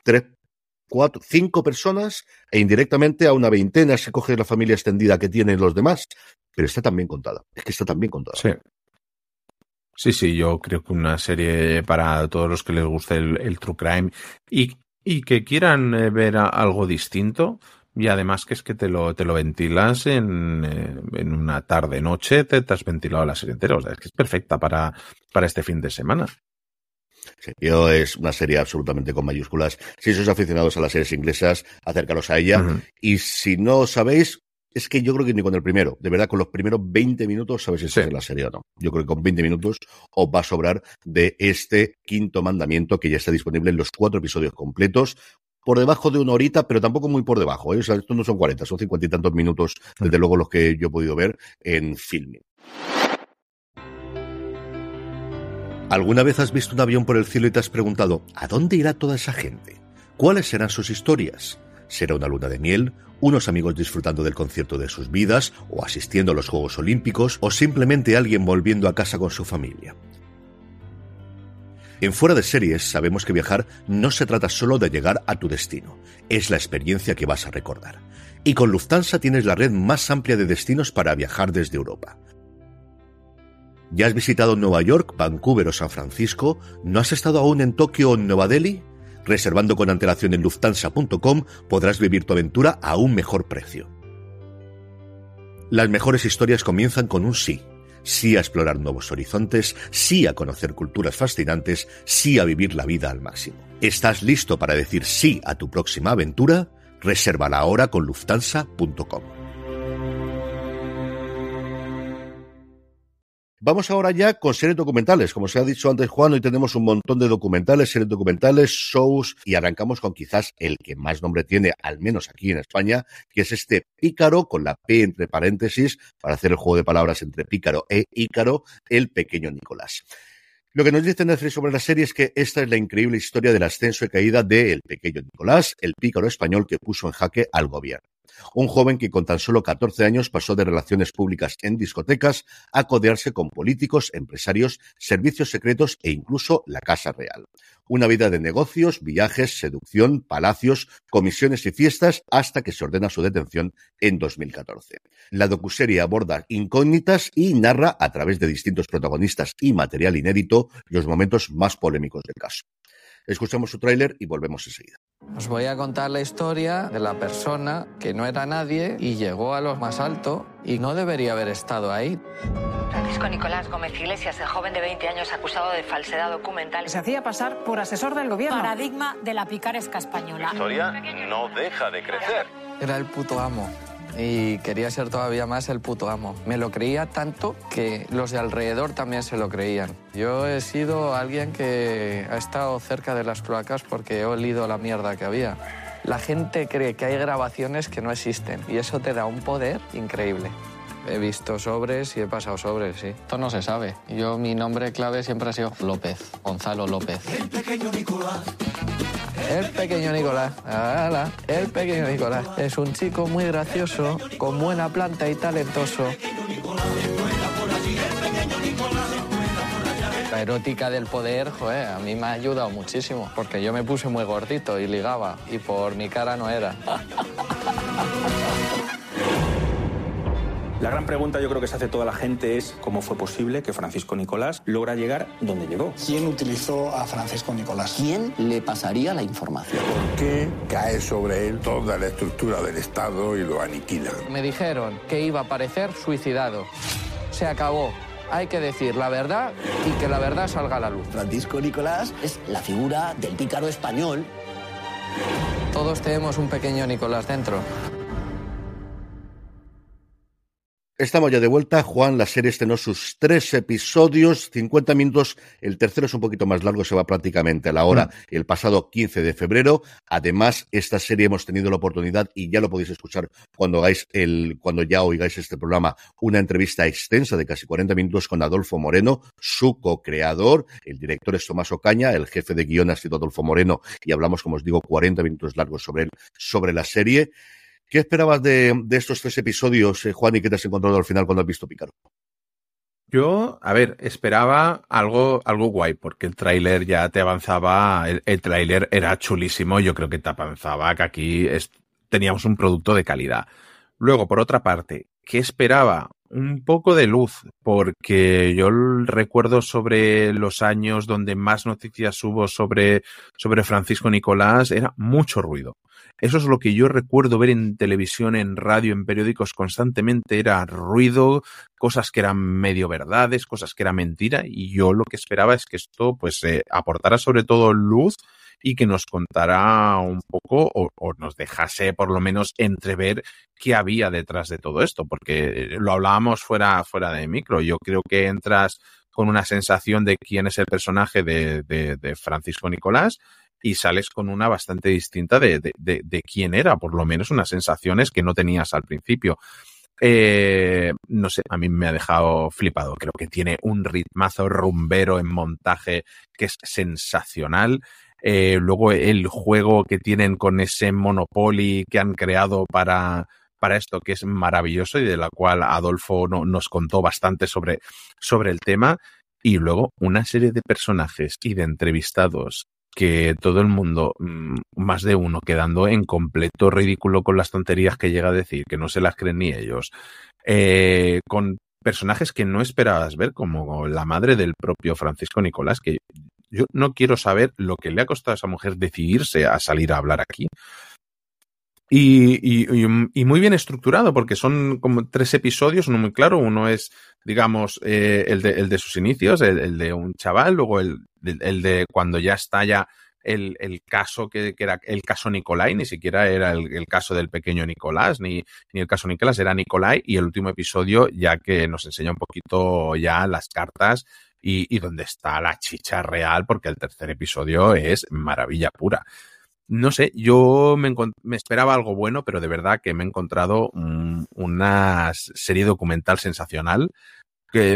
5 personas e indirectamente a una veintena si coges la familia extendida que tienen los demás, pero está tan bien contada, es que está tan bien contada. Sí, yo creo que una serie para todos los que les guste el true crime y que quieran ver algo distinto, y además que es que te lo ventilas en una tarde-noche, te has ventilado la serie entera, o sea, es que es perfecta para este fin de semana. Sí, es una serie absolutamente con mayúsculas. Si sois aficionados a las series inglesas, acércalos a ella. Y si no sabéis, es que yo creo que ni con el primero, de verdad, con los primeros 20 minutos sabéis si es la serie o no. Yo creo que con 20 minutos os va a sobrar de este quinto mandamiento, que ya está disponible en los 4 episodios completos. Por debajo de una horita, pero tampoco muy por debajo, ¿eh? O sea, estos no son 40, son 50 y tantos minutos, desde luego los que yo he podido ver en Filmin. ¿Alguna vez has visto un avión por el cielo y te has preguntado ¿a dónde irá toda esa gente? ¿Cuáles serán sus historias? ¿Será una luna de miel? ¿Unos amigos disfrutando del concierto de sus vidas? ¿O asistiendo a los Juegos Olímpicos? ¿O simplemente alguien volviendo a casa con su familia? En Fuera de Series sabemos que viajar no se trata solo de llegar a tu destino, es la experiencia que vas a recordar. Y con Lufthansa tienes la red más amplia de destinos para viajar desde Europa. ¿Ya has visitado Nueva York, Vancouver o San Francisco? ¿No has estado aún en Tokio o en Nueva Delhi? Reservando con antelación en Lufthansa.com podrás vivir tu aventura a un mejor precio. Las mejores historias comienzan con un sí. Sí a explorar nuevos horizontes, sí a conocer culturas fascinantes, sí a vivir la vida al máximo. ¿Estás listo para decir sí a tu próxima aventura? Resérvala ahora con Lufthansa.com. Vamos ahora ya con series documentales. Como se ha dicho antes, Juan, hoy tenemos un montón de documentales, series documentales, shows, y arrancamos con quizás el que más nombre tiene, al menos aquí en España, que es este Pícaro, con la P entre paréntesis, para hacer el juego de palabras entre Pícaro e Ícaro, el pequeño Nicolás. Lo que nos dice Netflix sobre la serie es que esta es la increíble historia del ascenso y caída de el pequeño Nicolás, el pícaro español que puso en jaque al gobierno. Un joven que con tan solo 14 años pasó de relaciones públicas en discotecas a codearse con políticos, empresarios, servicios secretos e incluso la Casa Real. Una vida de negocios, viajes, seducción, palacios, comisiones y fiestas hasta que se ordena su detención en 2014. La docuserie aborda incógnitas y narra a través de distintos protagonistas y material inédito los momentos más polémicos del caso. Escuchamos su tráiler y volvemos enseguida. Os voy a contar la historia de la persona que no era nadie y llegó a lo más alto y no debería haber estado ahí. Francisco Nicolás Gómez Iglesias, el joven de 20 años acusado de falsedad documental. Se hacía pasar por asesor del gobierno. Paradigma de la picaresca española. La historia no deja de crecer. Era el puto amo. Y quería ser todavía más el puto amo. Me lo creía tanto que los de alrededor también se lo creían. Yo he sido alguien que ha estado cerca de las cloacas porque he olido la mierda que había. La gente cree que hay grabaciones que no existen y eso te da un poder increíble. He visto sobres y he pasado sobres, sí. Esto no se sabe. Mi nombre clave siempre ha sido López, Gonzalo López. El pequeño Nicolás. El pequeño Nicolás, el pequeño Nicolás. Es un chico muy gracioso, con buena planta y talentoso. La erótica del poder, joder, a mí me ha ayudado muchísimo, porque yo me puse muy gordito y ligaba, y por mi cara no era. La gran pregunta yo creo que se hace toda la gente es cómo fue posible que Francisco Nicolás logra llegar donde llegó. ¿Quién utilizó a Francisco Nicolás? ¿Quién le pasaría la información? ¿Por qué cae sobre él toda la estructura del Estado y lo aniquila? Me dijeron que iba a aparecer suicidado. Se acabó. Hay que decir la verdad y que la verdad salga a la luz. Francisco Nicolás es la figura del pícaro español. Todos tenemos un pequeño Nicolás dentro. Estamos ya de vuelta. Juan, la serie estrenó sus 3 episodios, 50 minutos. El tercero es un poquito más largo, se va prácticamente a la hora, el pasado 15 de febrero. Además, esta serie hemos tenido la oportunidad, y ya lo podéis escuchar cuando ya oigáis este programa, una entrevista extensa de casi 40 minutos con Adolfo Moreno, su co-creador. El director es Tomás Ocaña, el jefe de guion ha sido Adolfo Moreno, y hablamos, como os digo, 40 minutos largos sobre la serie. ¿Qué esperabas de estos 3 episodios, Juan, y qué te has encontrado al final cuando has visto Pícaro? Yo, esperaba algo guay, porque el tráiler ya te avanzaba, el tráiler era chulísimo, yo creo que te avanzaba que aquí teníamos un producto de calidad. Luego, por otra parte, ¿qué esperaba? Un poco de luz, porque yo recuerdo sobre los años donde más noticias hubo sobre Francisco Nicolás, era mucho ruido. Eso es lo que yo recuerdo ver en televisión, en radio, en periódicos constantemente, era ruido, cosas que eran medio verdades, cosas que eran mentira, y yo lo que esperaba es que esto aportara sobre todo luz y que nos contara un poco o nos dejase por lo menos entrever qué había detrás de todo esto, porque lo hablábamos fuera de micro. Yo creo que entras con una sensación de quién es el personaje de Francisco Nicolás y sales con una bastante distinta de quién era, por lo menos unas sensaciones que no tenías al principio. No sé, a mí me ha dejado flipado. Creo que tiene un ritmazo rumbero en montaje que es sensacional. Luego el juego que tienen con ese Monopoly que han creado para esto, que es maravilloso y de la cual Adolfo nos contó bastante sobre el tema. Y luego una serie de personajes y de entrevistados que todo el mundo, más de uno, quedando en completo ridículo con las tonterías que llega a decir, que no se las creen ni ellos, con personajes que no esperabas ver, como la madre del propio Francisco Nicolás, que yo no quiero saber lo que le ha costado a esa mujer decidirse a salir a hablar aquí. Y muy bien estructurado, porque son como 3 episodios, uno muy claro. Uno es, digamos, el de sus inicios, el de un chaval, luego el de cuando ya estalla el caso que era el caso Nicolai, ni siquiera era el caso del pequeño Nicolás, ni el caso Nicolás, era Nicolai, y el último episodio ya que nos enseña un poquito ya las cartas y dónde está la chicha real, porque el tercer episodio es maravilla pura. No sé, yo me esperaba algo bueno, pero de verdad que me he encontrado una serie documental sensacional que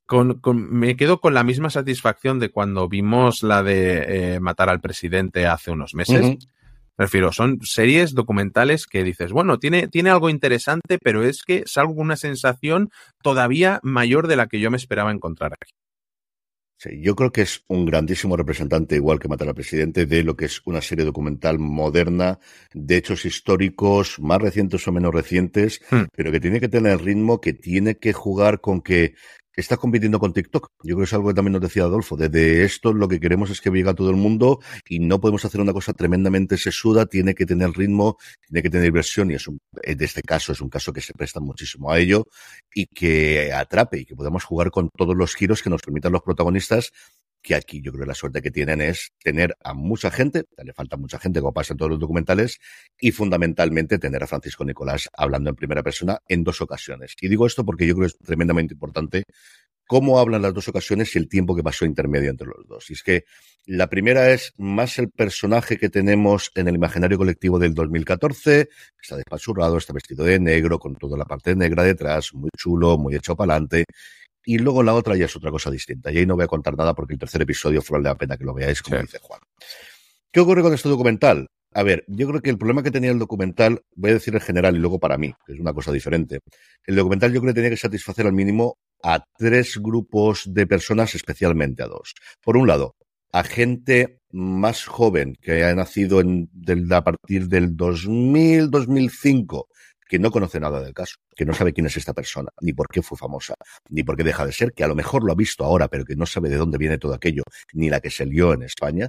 me quedo con la misma satisfacción de cuando vimos la de Matar al Presidente hace unos meses. Uh-huh. Prefiero, son series documentales que dices, bueno, tiene algo interesante, pero es que salgo con una sensación todavía mayor de la que yo me esperaba encontrar aquí. Sí, yo creo que es un grandísimo representante, igual que Matar al Presidente, de lo que es una serie documental moderna, de hechos históricos, más recientes o menos recientes, pero que tiene que tener el ritmo, que tiene que jugar con que está compitiendo con TikTok. Yo creo que es algo que también nos decía Adolfo. Desde esto lo que queremos es que llegue a todo el mundo y no podemos hacer una cosa tremendamente sesuda, tiene que tener ritmo, tiene que tener diversión, y de este caso es un caso que se presta muchísimo a ello y que atrape y que podamos jugar con todos los giros que nos permitan los protagonistas, que aquí yo creo que la suerte que tienen es tener a mucha gente, le falta mucha gente como pasa en todos los documentales, y fundamentalmente tener a Francisco Nicolás hablando en primera persona en 2 ocasiones. Y digo esto porque yo creo que es tremendamente importante cómo hablan las 2 ocasiones y el tiempo que pasó intermedio entre los dos. Y es que la primera es más el personaje que tenemos en el imaginario colectivo del 2014, está despachurrado, está vestido de negro, con toda la parte negra detrás, muy chulo, muy echado para adelante. Y luego la otra ya es otra cosa distinta. Y ahí no voy a contar nada porque el tercer episodio vale la pena que lo veáis, como dice Juan. ¿Qué ocurre con este documental? A ver, yo creo que el problema que tenía el documental, voy a decir en general y luego para mí, que es una cosa diferente. El documental yo creo que tenía que satisfacer al mínimo a 3 grupos de personas, especialmente a 2. Por un lado, a gente más joven que ha nacido a partir del 2000, 2005, que no conoce nada del caso, que no sabe quién es esta persona, ni por qué fue famosa, ni por qué deja de ser, que a lo mejor lo ha visto ahora, pero que no sabe de dónde viene todo aquello, ni la que se lió en España,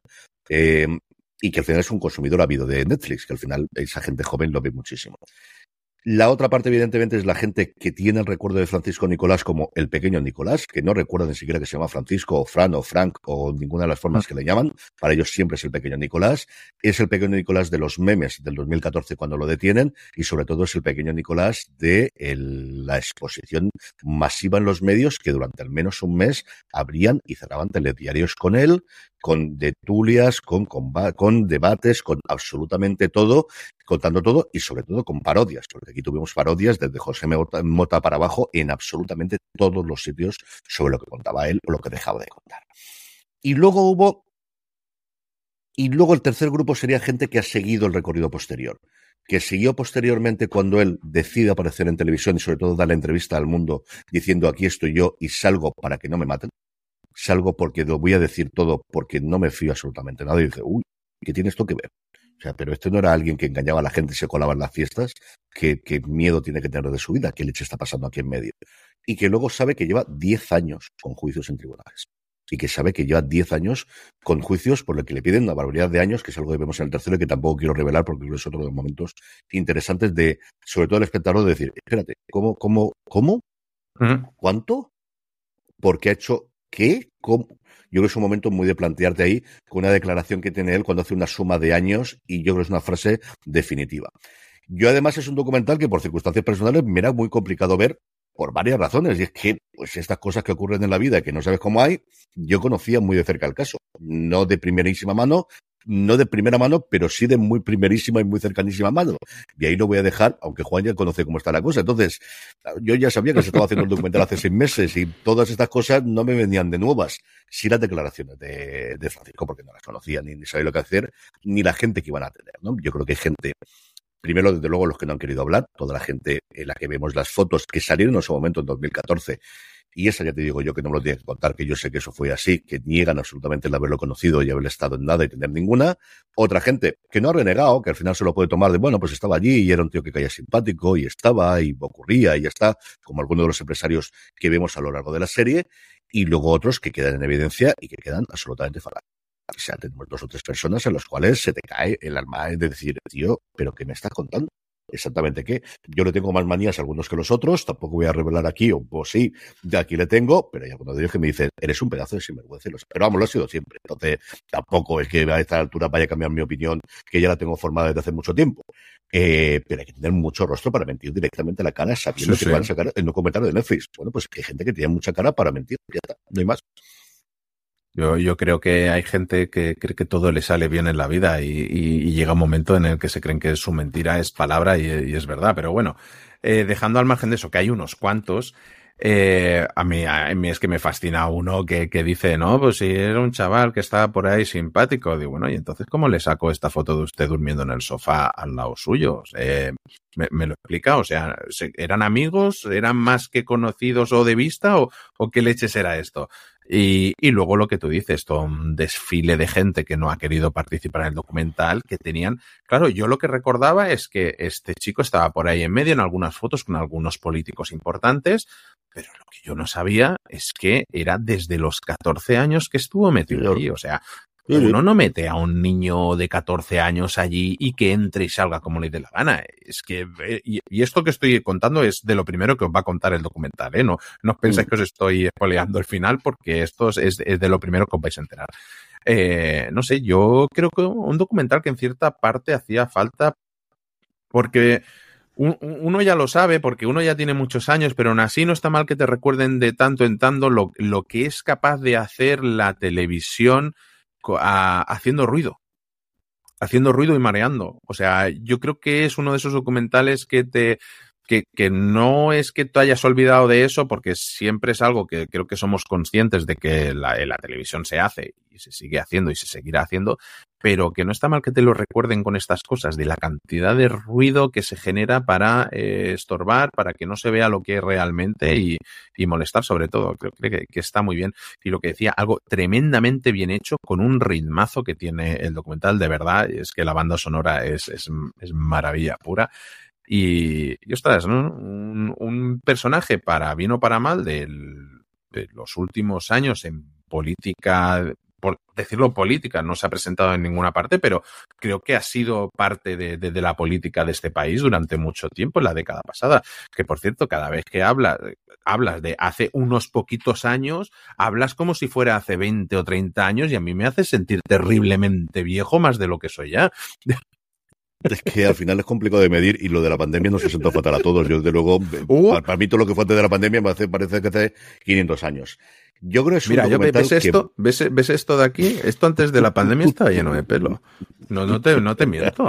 y que al final es un consumidor ávido de Netflix, que al final esa gente joven lo ve muchísimo. La otra parte, evidentemente, es la gente que tiene el recuerdo de Francisco Nicolás como el pequeño Nicolás, que no recuerda ni siquiera que se llama Francisco, o Fran, o Frank, o ninguna de las formas que le llaman. Para ellos siempre es el pequeño Nicolás. Es el pequeño Nicolás de los memes del 2014 cuando lo detienen, y sobre todo es el pequeño Nicolás de la exposición masiva en los medios, que durante al menos un mes abrían y cerraban telediarios con él, con tertulias, con debates, con absolutamente todo, contando todo y sobre todo con parodias, porque aquí tuvimos parodias desde José Mota para abajo en absolutamente todos los sitios sobre lo que contaba él o lo que dejaba de contar. Y luego el tercer grupo sería gente que ha seguido el recorrido posterior, que siguió posteriormente cuando él decide aparecer en televisión y sobre todo dar la entrevista al mundo diciendo aquí estoy yo y salgo para que no me maten. Salgo porque lo voy a decir todo porque no me fío absolutamente nada y dice, uy, ¿qué tiene esto que ver? O sea, pero este no era alguien que engañaba a la gente y se colaba en las fiestas, ¿qué miedo tiene que tener de su vida? ¿Qué leche está pasando aquí en medio? Y que luego sabe que lleva 10 años con juicios en tribunales. Y que sabe que lleva 10 años con juicios por lo que le piden una barbaridad de años, que es algo que vemos en el tercero y que tampoco quiero revelar porque es otro de los momentos interesantes de, sobre todo el espectador, de decir, espérate, ¿cómo? ¿Cuánto? ¿Por qué ha hecho qué? ¿Cómo? Yo creo que es un momento muy de plantearte ahí con una declaración que tiene él cuando hace una suma de años y yo creo que es una frase definitiva. Yo además es un documental que por circunstancias personales me era muy complicado ver por varias razones y es que pues estas cosas que ocurren en la vida y que no sabes cómo hay, yo conocía muy de cerca el caso, no de primera mano, pero sí de muy primerísima y muy cercanísima mano. Y ahí lo voy a dejar, aunque Juan ya conoce cómo está la cosa. Entonces, yo ya sabía que se estaba haciendo el documental hace 6 meses y todas estas cosas no me venían de nuevas. Sí las declaraciones de Francisco, porque no las conocía, ni sabía lo que hacer, ni la gente que iban a tener, ¿no? Yo creo que hay gente, primero, desde luego, los que no han querido hablar, toda la gente en la que vemos las fotos que salieron en ese momento en 2014, y esa ya te digo yo que no me lo tienes que contar, que yo sé que eso fue así, que niegan absolutamente el haberlo conocido y haber estado en nada y tener ninguna. Otra gente que no ha renegado, que al final se lo puede tomar de, bueno, pues estaba allí y era un tío que caía simpático y estaba y ocurría y ya está, como algunos de los empresarios que vemos a lo largo de la serie, y luego otros que quedan en evidencia y que quedan absolutamente falaces. O sea, tenemos 2 o 3 personas en las cuales se te cae el alma de decir, tío, ¿pero qué me estás contando? Exactamente qué. Yo le tengo más manías a algunos que los otros, tampoco voy a revelar aquí, o pues sí, de aquí le tengo, pero hay algunos de ellos que me dicen, eres un pedazo de sinvergüenza. Pero vamos, lo ha sido siempre. Entonces, tampoco es que a esta altura vaya a cambiar mi opinión, que ya la tengo formada desde hace mucho tiempo. Pero hay que tener mucho rostro para mentir directamente a la cara, sabiendo que van a sacar el documental de Netflix. Bueno, pues hay gente que tiene mucha cara para mentir, ya está, no hay más. Yo creo que hay gente que cree que todo le sale bien en la vida y llega un momento en el que se creen que su mentira es palabra y es verdad. Pero bueno, dejando al margen de eso, que hay unos cuantos, a mí es que me fascina uno que dice, no, pues si era un chaval que estaba por ahí simpático, digo, bueno, y entonces ¿cómo le saco esta foto de usted durmiendo en el sofá al lado suyo? ¿Me lo explica? O sea, ¿eran amigos? ¿Eran más que conocidos o de vista? ¿O qué leches era esto? Y luego lo que tú dices, todo un desfile de gente que no ha querido participar en el documental, que tenían, claro, yo lo que recordaba es que este chico estaba por ahí en medio en algunas fotos con algunos políticos importantes, pero lo que yo no sabía es que era desde los 14 años que estuvo metido allí, o sea, uno no mete a un niño de 14 años allí y que entre y salga como le dé la gana. Es que, y esto que estoy contando es de lo primero que os va a contar el documental, ¿eh? No os pensáis que os estoy spoileando el final porque esto es de lo primero que os vais a enterar. No sé, yo creo que un documental que en cierta parte hacía falta porque uno ya lo sabe, porque uno ya tiene muchos años, pero aún así no está mal que te recuerden de tanto en tanto lo que es capaz de hacer la televisión haciendo ruido y mareando. O sea, yo creo que es uno de esos documentales que te que no es que tú hayas olvidado de eso, porque siempre es algo que creo que somos conscientes de que la televisión se hace y se sigue haciendo y se seguirá haciendo, pero que no está mal que te lo recuerden con estas cosas, de la cantidad de ruido que se genera para estorbar, para que no se vea lo que es realmente y molestar sobre todo. Creo que está muy bien. Y lo que decía, algo tremendamente bien hecho, con un ritmazo que tiene el documental, de verdad, es que la banda sonora es maravilla pura. Y ostras, ¿no? Un personaje, para bien o para mal, de los últimos años en política, por decirlo política, no se ha presentado en ninguna parte, pero creo que ha sido parte de la política de este país durante mucho tiempo, en la década pasada. Que, por cierto, cada vez que hablas de hace unos poquitos años, hablas como si fuera hace 20 o 30 años, y a mí me hace sentir terriblemente viejo, más de lo que soy ya. Es que al final es complicado de medir, y lo de la pandemia nos sentó fatal a todos. Yo, desde luego, para mí todo lo que fue antes de la pandemia parece que hace 500 años. Yo creo que es un documental ¿ves esto de aquí? Esto antes de la pandemia estaba lleno de pelo. No te miento.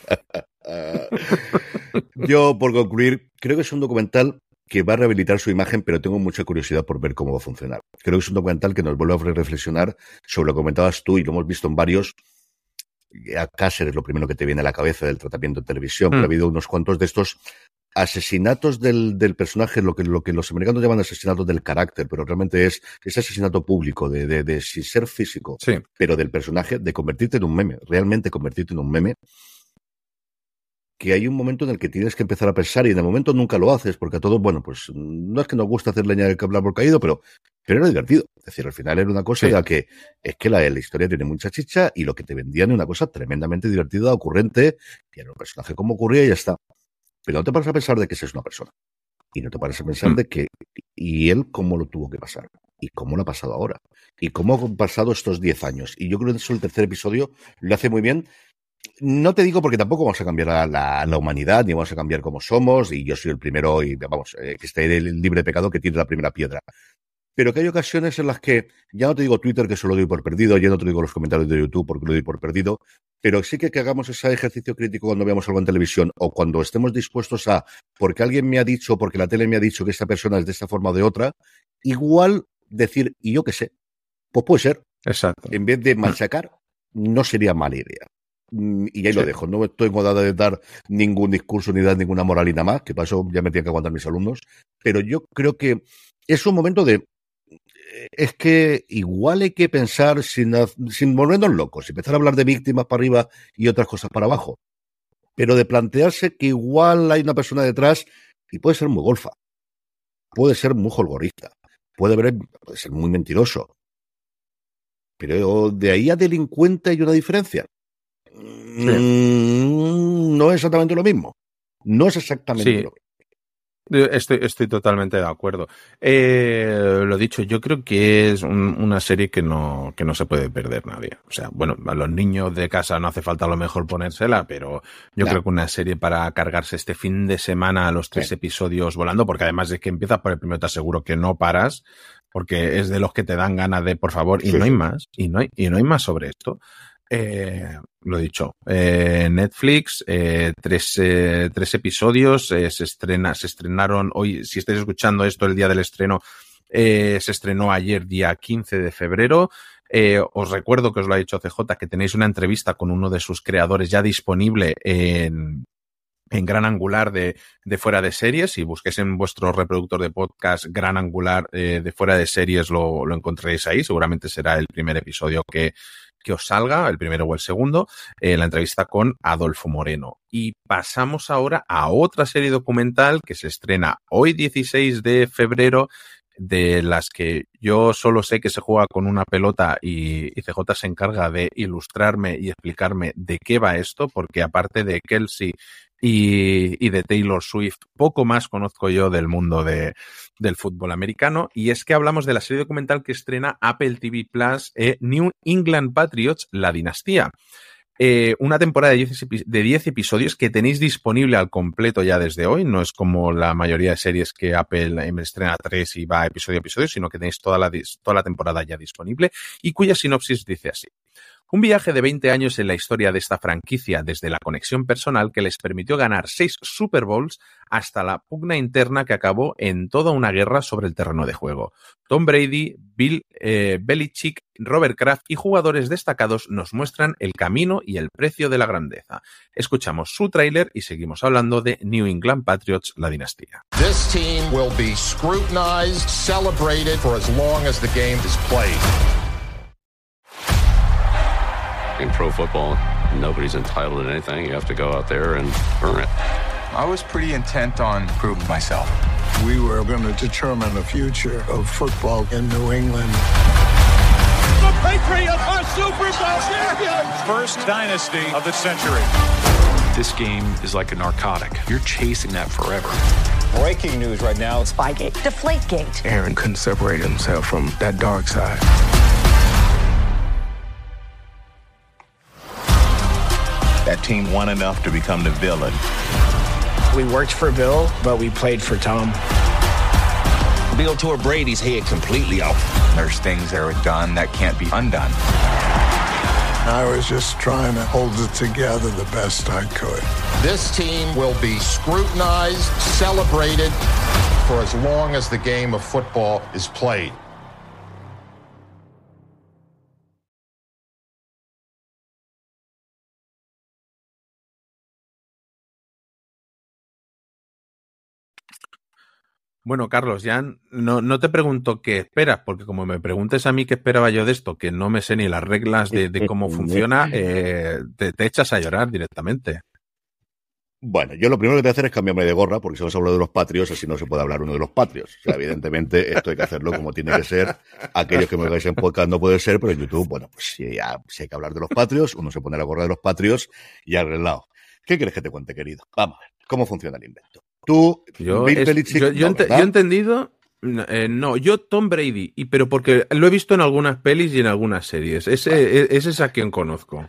Yo, por concluir, creo que es un documental que va a rehabilitar su imagen, pero tengo mucha curiosidad por ver cómo va a funcionar. Creo que es un documental que nos vuelve a reflexionar sobre lo que comentabas tú, y lo hemos visto en varios. A Cáceres es lo primero que te viene a la cabeza del tratamiento en televisión, pero ha habido unos cuantos de estos asesinatos del personaje, lo que los americanos llaman asesinatos del carácter, pero realmente es ese asesinato público de sin ser físico, sí, pero del personaje, de convertirte en un meme, realmente convertirte en un meme, que hay un momento en el que tienes que empezar a pensar, y en el momento nunca lo haces, porque a todos, bueno, pues no es que nos guste hacer leña del que hablar por caído, pero era divertido. Es decir, al final era una cosa en la que es que la historia tiene mucha chicha, y lo que te vendían es una cosa tremendamente divertida, ocurrente, y era un personaje como ocurría y ya está. Pero no te paras a pensar de que esa es una persona. Y no te paras a pensar de que, y él cómo lo tuvo que pasar, y cómo lo ha pasado ahora, y cómo han pasado estos 10 años. Y yo creo que eso el tercer episodio lo hace muy bien. No te digo porque tampoco vamos a cambiar a la humanidad, ni vamos a cambiar como somos, y yo soy el primero, y vamos, que esté libre de pecado, que tire la primera piedra. Pero que hay ocasiones en las que, ya no te digo Twitter, que eso lo doy por perdido, ya no te digo los comentarios de YouTube porque lo doy por perdido, pero sí que hagamos ese ejercicio crítico cuando veamos algo en televisión, o cuando estemos dispuestos a, porque alguien me ha dicho, porque la tele me ha dicho que esta persona es de esta forma o de otra, igual decir, y yo qué sé, pues puede ser. Exacto. En vez de machacar, no sería mala idea. Y ahí lo dejo. No estoy engodada de dar ningún discurso ni dar ninguna moralina más, que para eso ya me tienen que aguantar mis alumnos, pero yo creo que es un momento de... Es que igual hay que pensar sin volvernos locos, empezar a hablar de víctimas para arriba y otras cosas para abajo, pero de plantearse que igual hay una persona detrás, y puede ser muy golfa, puede ser muy jolgorista, puede ser muy mentiroso, pero de ahí a delincuente hay una diferencia. No es exactamente lo mismo. No es exactamente lo mismo. Estoy totalmente de acuerdo. Lo dicho, yo creo que es una serie que no se puede perder nadie. O sea, bueno, a los niños de casa no hace falta a lo mejor ponérsela, pero yo creo que una serie para cargarse este fin de semana a los 3 episodios volando, porque además de que empiezas por el primero, te aseguro que no paras, porque es de los que te dan ganas de, por favor, y no hay más, y no hay más sobre esto. Lo dicho, Netflix, 3 episodios, se estrenaron hoy, si estáis escuchando esto el día del estreno, se estrenó ayer, día 15 de febrero. Os recuerdo que os lo ha dicho CJ, que tenéis una entrevista con uno de sus creadores ya disponible en Gran Angular de Fuera de Series. Si busquéis en vuestro reproductor de podcast Gran Angular de Fuera de Series, lo encontraréis ahí. Seguramente será el primer episodio que os salga, el primero o el segundo, la entrevista con Adolfo Moreno. Y pasamos ahora a otra serie documental que se estrena hoy 16 de febrero, de las que yo solo sé que se juega con una pelota, y CJ se encarga de ilustrarme y explicarme de qué va esto, porque aparte de Kelsey y de Taylor Swift, poco más conozco yo del mundo del fútbol americano. Y es que hablamos de la serie documental que estrena Apple TV Plus, New England Patriots, La Dinastía. Una temporada de 10 episodios que tenéis disponible al completo ya desde hoy. No es como la mayoría de series que Apple estrena 3 y va episodio a episodio, sino que tenéis toda la temporada ya disponible, y cuya sinopsis dice así. Un viaje de 20 años en la historia de esta franquicia, desde la conexión personal que les permitió ganar 6 Super Bowls hasta la pugna interna que acabó en toda una guerra sobre el terreno de juego. Tom Brady, Bill Belichick, Robert Kraft y jugadores destacados nos muestran el camino y el precio de la grandeza. Escuchamos su tráiler y seguimos hablando de New England Patriots, la dinastía. This team will be scrutinized, celebrated for as long as the game is played. In pro football, nobody's entitled to anything. You have to go out there and earn it. I was pretty intent on proving myself. We were going to determine the future of football in New England. The Patriots are Super Bowl champions! First dynasty of the century. This game is like a narcotic. You're chasing that forever. Breaking news right now. Spygate. Deflategate. Aaron couldn't separate himself from that dark side. That team won enough to become the villain. We worked for Bill, but we played for Tom. Bill tore Brady's head completely off. There's things that are done that can't be undone. I was just trying to hold it together the best I could. This team will be scrutinized, celebrated for as long as the game of football is played. Bueno, Carlos, ya no te pregunto qué esperas, porque como me preguntes a mí qué esperaba yo de esto, que no me sé ni las reglas de cómo funciona, te echas a llorar directamente. Bueno, yo lo primero que voy a hacer es cambiarme de gorra, porque si vamos a hablar de los Patriots, así no se puede hablar uno de los Patriots. O sea, evidentemente, esto hay que hacerlo como tiene que ser. Aquellos que me veáis en podcast no puede ser, pero en YouTube, bueno, pues si hay que hablar de los Patriots, uno se pone la gorra de los Patriots y arreglado. ¿Qué quieres que te cuente, querido? Vamos a ver, ¿cómo funciona el invento? Tú, yo he entendido, yo Tom Brady, pero porque lo he visto en algunas pelis y en algunas series. Ese es a quien conozco.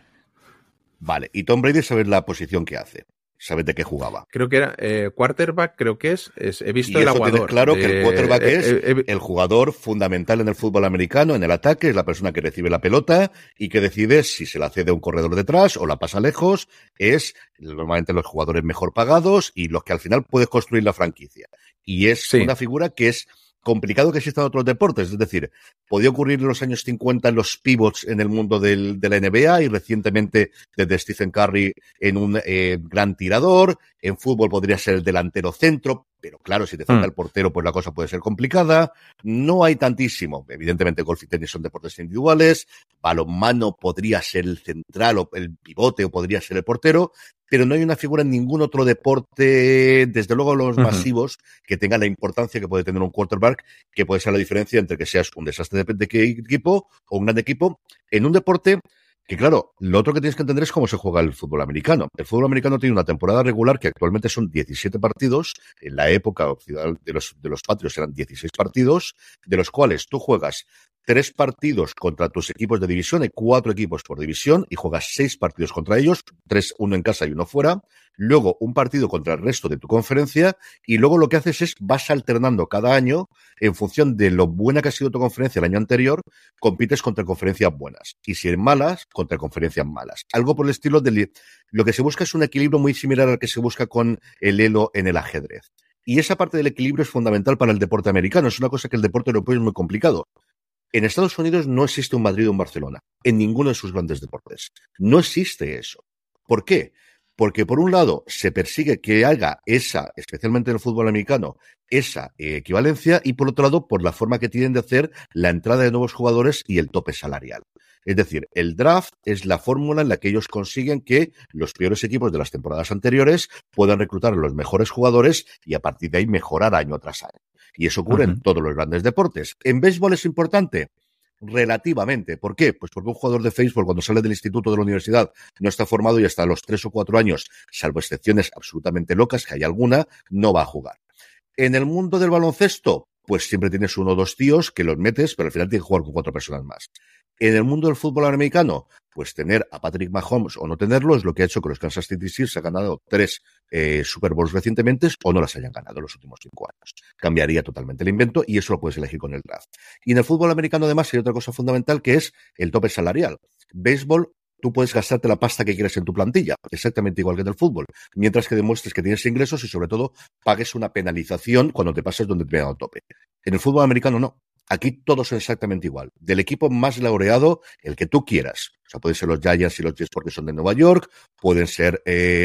Vale, y Tom Brady sabes la posición que hace. ¿Sabes de qué jugaba? Creo que era quarterback, creo que he visto y el eso aguador. Claro que el quarterback es el jugador fundamental en el fútbol americano, en el ataque, es la persona que recibe la pelota y que decide si se la cede a un corredor detrás o la pasa lejos, es normalmente los jugadores mejor pagados y los que al final puedes construir la franquicia. Y es una figura que es complicado que exista en otros deportes, es decir, podía ocurrir en los años 50 en los pivots en el mundo de la NBA y recientemente desde Stephen Curry en un gran tirador, en fútbol podría ser el delantero centro, pero claro, si te falta el portero pues la cosa puede ser complicada, no hay tantísimo, evidentemente golf y tenis son deportes individuales, balonmano podría ser el central o el pivote o podría ser el portero, pero no hay una figura en ningún otro deporte, desde luego los masivos, que tenga la importancia que puede tener un quarterback, que puede ser la diferencia entre que seas un desastre de equipo o un gran equipo en un deporte que, claro, lo otro que tienes que entender es cómo se juega el fútbol americano. El fútbol americano tiene una temporada regular que actualmente son 17 partidos, en la época de los Patriots eran 16 partidos, de los cuales tú juegas 3 partidos contra tus equipos de división, hay 4 equipos por división y juegas 6 partidos contra ellos, 3, uno en casa y uno fuera, luego un partido contra el resto de tu conferencia y luego lo que haces es vas alternando cada año en función de lo buena que ha sido tu conferencia el año anterior, compites contra conferencias buenas y si eres malas, contra conferencias malas. Algo por el estilo de lo que se busca es un equilibrio muy similar al que se busca con el elo en el ajedrez. Y esa parte del equilibrio es fundamental para el deporte americano, es una cosa que el deporte europeo es muy complicado. En Estados Unidos no existe un Madrid o un Barcelona, en ninguno de sus grandes deportes. No existe eso. ¿Por qué? Porque por un lado se persigue que haga esa, especialmente en el fútbol americano, esa equivalencia y por otro lado por la forma que tienen de hacer la entrada de nuevos jugadores y el tope salarial. Es decir, el draft es la fórmula en la que ellos consiguen que los peores equipos de las temporadas anteriores puedan reclutar a los mejores jugadores y a partir de ahí mejorar año tras año. Y eso ocurre en todos los grandes deportes. ¿En béisbol es importante? Relativamente. ¿Por qué? Pues porque un jugador de béisbol cuando sale del instituto de la universidad no está formado y hasta los 3 o 4 años, salvo excepciones absolutamente locas, que hay alguna, no va a jugar. En el mundo del baloncesto, pues siempre tienes 1 o 2 tíos que los metes, pero al final tienes que jugar con 4 personas más. En el mundo del fútbol americano, pues tener a Patrick Mahomes o no tenerlo es lo que ha hecho que los Kansas City Chiefs han ganado 3 Super Bowls recientemente o no las hayan ganado en los últimos 5 años. Cambiaría totalmente el invento y eso lo puedes elegir con el draft. Y en el fútbol americano además hay otra cosa fundamental que es el tope salarial. béisbol, tú puedes gastarte la pasta que quieras en tu plantilla, exactamente igual que en el fútbol, mientras que demuestres que tienes ingresos y sobre todo pagues una penalización cuando te pases donde te vean a tope. En el fútbol americano no. Aquí todos son exactamente igual. Del equipo más laureado, el que tú quieras. O sea, pueden ser los Giants y los Jets porque son de Nueva York, pueden ser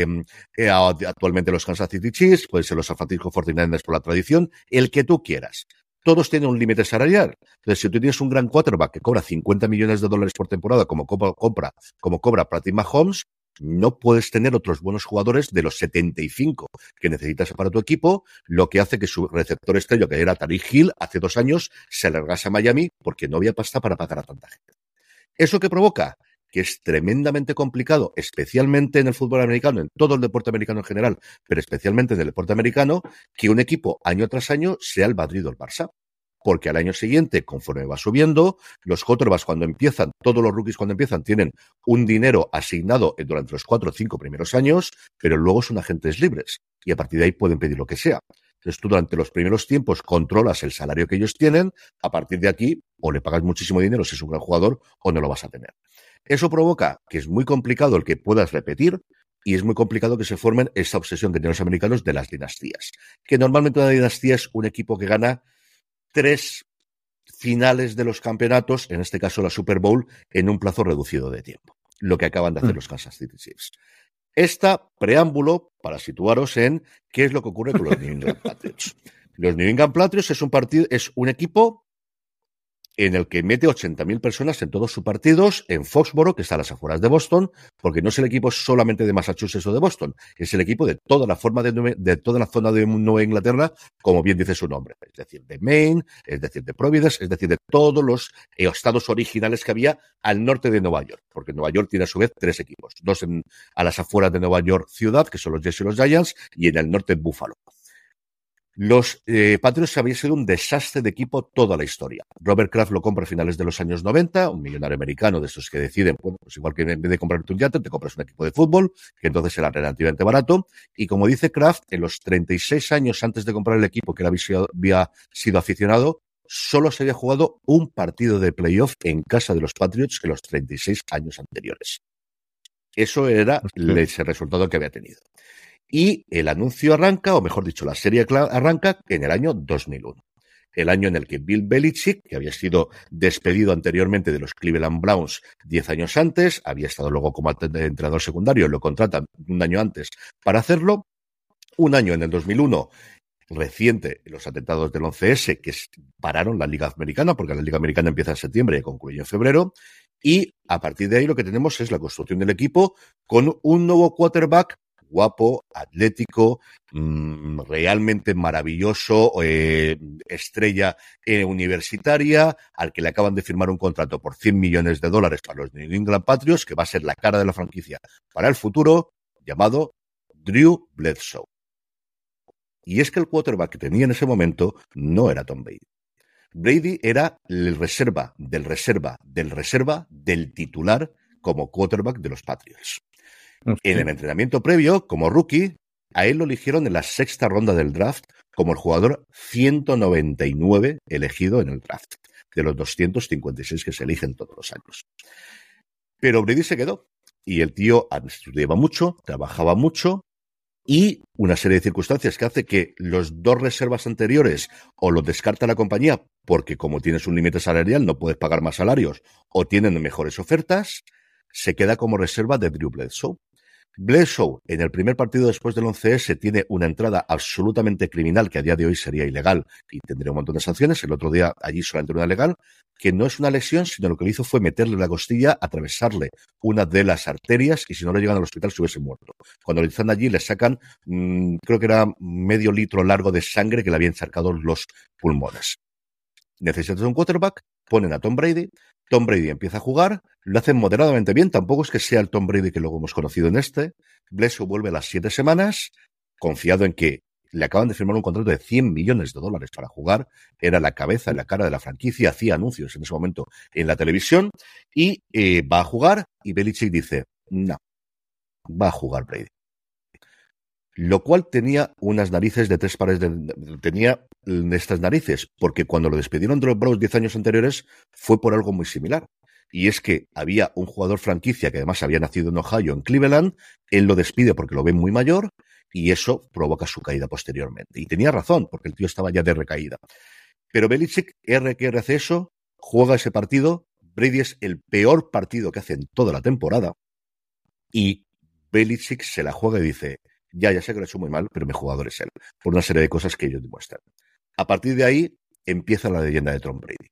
actualmente los Kansas City Chiefs, pueden ser los San Francisco 49ers por la tradición, el que tú quieras. Todos tienen un límite salarial. Entonces, si tú tienes un gran quarterback que cobra $50 millones por temporada, como cobra Patrick Mahomes, no puedes tener otros buenos jugadores de los 75 que necesitas para tu equipo, lo que hace que su receptor estrella, que era Tariq Hill, hace 2 años, se alargase a Miami porque no había pasta para pagar a tanta gente. ¿Eso qué provoca? Que es tremendamente complicado, especialmente en el fútbol americano, en todo el deporte americano en general, pero especialmente en el deporte americano, que un equipo año tras año sea el Madrid o el Barça. Porque al año siguiente, conforme va subiendo, los quarterbacks cuando empiezan, todos los rookies cuando empiezan, tienen un dinero asignado durante los 4 o 5 primeros años, pero luego son agentes libres y a partir de ahí pueden pedir lo que sea. Entonces tú durante los primeros tiempos controlas el salario que ellos tienen, a partir de aquí o le pagas muchísimo dinero si es un gran jugador o no lo vas a tener. Eso provoca que es muy complicado el que puedas repetir y es muy complicado que se formen esta obsesión que tienen los americanos de las dinastías. Que normalmente una dinastía es un equipo que gana 3 finales de los campeonatos, en este caso la Super Bowl, en un plazo reducido de tiempo. Lo que acaban de hacer los Kansas City Chiefs. Esta preámbulo para situaros en qué es lo que ocurre con los New England Patriots. Los New England Patriots es un equipo en el que mete 80.000 personas en todos sus partidos, en Foxborough, que está a las afueras de Boston, porque no es el equipo solamente de Massachusetts o de Boston, es el equipo de toda la zona de Nueva Inglaterra, como bien dice su nombre, es decir, de Maine, es decir, de Providence, es decir, de todos los estados originales que había al norte de Nueva York, porque Nueva York tiene a su vez 3 equipos, 2 a las afueras de Nueva York ciudad, que son los Jets y los Giants, y en el norte Buffalo. Los Patriots habían sido un desastre de equipo toda la historia. Robert Kraft lo compra a finales de los años 90, un millonario americano de esos que deciden, bueno, pues igual que en vez de comprarte un yate, te compras un equipo de fútbol, que entonces era relativamente barato. Y como dice Kraft, en los 36 años antes de comprar el equipo, que había sido aficionado, solo se había jugado un partido de playoff en casa de los Patriots en los 36 años anteriores. Eso era ese resultado que había tenido. Y el anuncio arranca, o mejor dicho, la serie arranca en el año 2001. El año en el que Bill Belichick, que había sido despedido anteriormente de los Cleveland Browns 10 años antes, había estado luego como entrenador secundario, lo contratan un año antes para hacerlo. Un año en el 2001, reciente, los atentados del 11S, que pararon la Liga Americana, porque la Liga Americana empieza en septiembre y concluye en febrero. Y a partir de ahí lo que tenemos es la construcción del equipo con un nuevo quarterback guapo, atlético, realmente maravilloso, estrella universitaria, al que le acaban de firmar un contrato por $100 millones para los New England Patriots, que va a ser la cara de la franquicia para el futuro, llamado Drew Bledsoe. Y es que el quarterback que tenía en ese momento no era Tom Brady. Brady era el reserva del titular como quarterback de los Patriots. En el entrenamiento previo, como rookie, a él lo eligieron en la 6ª ronda del draft como el jugador 199 elegido en el draft, de los 256 que se eligen todos los años. Pero Brady se quedó, y el tío estudiaba mucho, trabajaba mucho, y una serie de circunstancias que hace que los 2 reservas anteriores o los descarta la compañía, porque como tienes un límite salarial no puedes pagar más salarios, o tienen mejores ofertas, se queda como reserva de Drew Bledsoe. Bledsoe, en el primer partido después del 11S, tiene una entrada absolutamente criminal que a día de hoy sería ilegal y tendría un montón de sanciones. El otro día allí solamente una legal, que no es una lesión, sino lo que le hizo fue meterle la costilla, atravesarle una de las arterias y si no le llegan al hospital se hubiese muerto. Cuando le están allí le sacan, creo que era medio litro largo de sangre que le habían encharcado los pulmones. Necesitas un quarterback, ponen a Tom Brady empieza a jugar, lo hacen moderadamente bien, tampoco es que sea el Tom Brady que luego hemos conocido en este. Bledsoe vuelve a las 7 semanas, confiado en que le acaban de firmar un contrato de $100 millones para jugar, era la cabeza y la cara de la franquicia, hacía anuncios en ese momento en la televisión, y va a jugar, y Belichick dice, no, va a jugar Brady. Lo cual tenía unas narices de 3 pares tenía estas narices, porque cuando lo despidieron de los Browns 10 años anteriores fue por algo muy similar. y es que había un jugador franquicia que además había nacido en Ohio, en Cleveland, él lo despide porque lo ve muy mayor, y eso provoca su caída posteriormente. Y tenía razón, porque el tío estaba ya de recaída. Pero Belichick, que hace eso, juega ese partido. Brady es el peor partido que hace en toda la temporada, y Belichick se la juega y dice, ya sé que lo he hecho muy mal, pero mi jugador es él, por una serie de cosas que ellos demuestran. A partir de ahí empieza la leyenda de Tom Brady.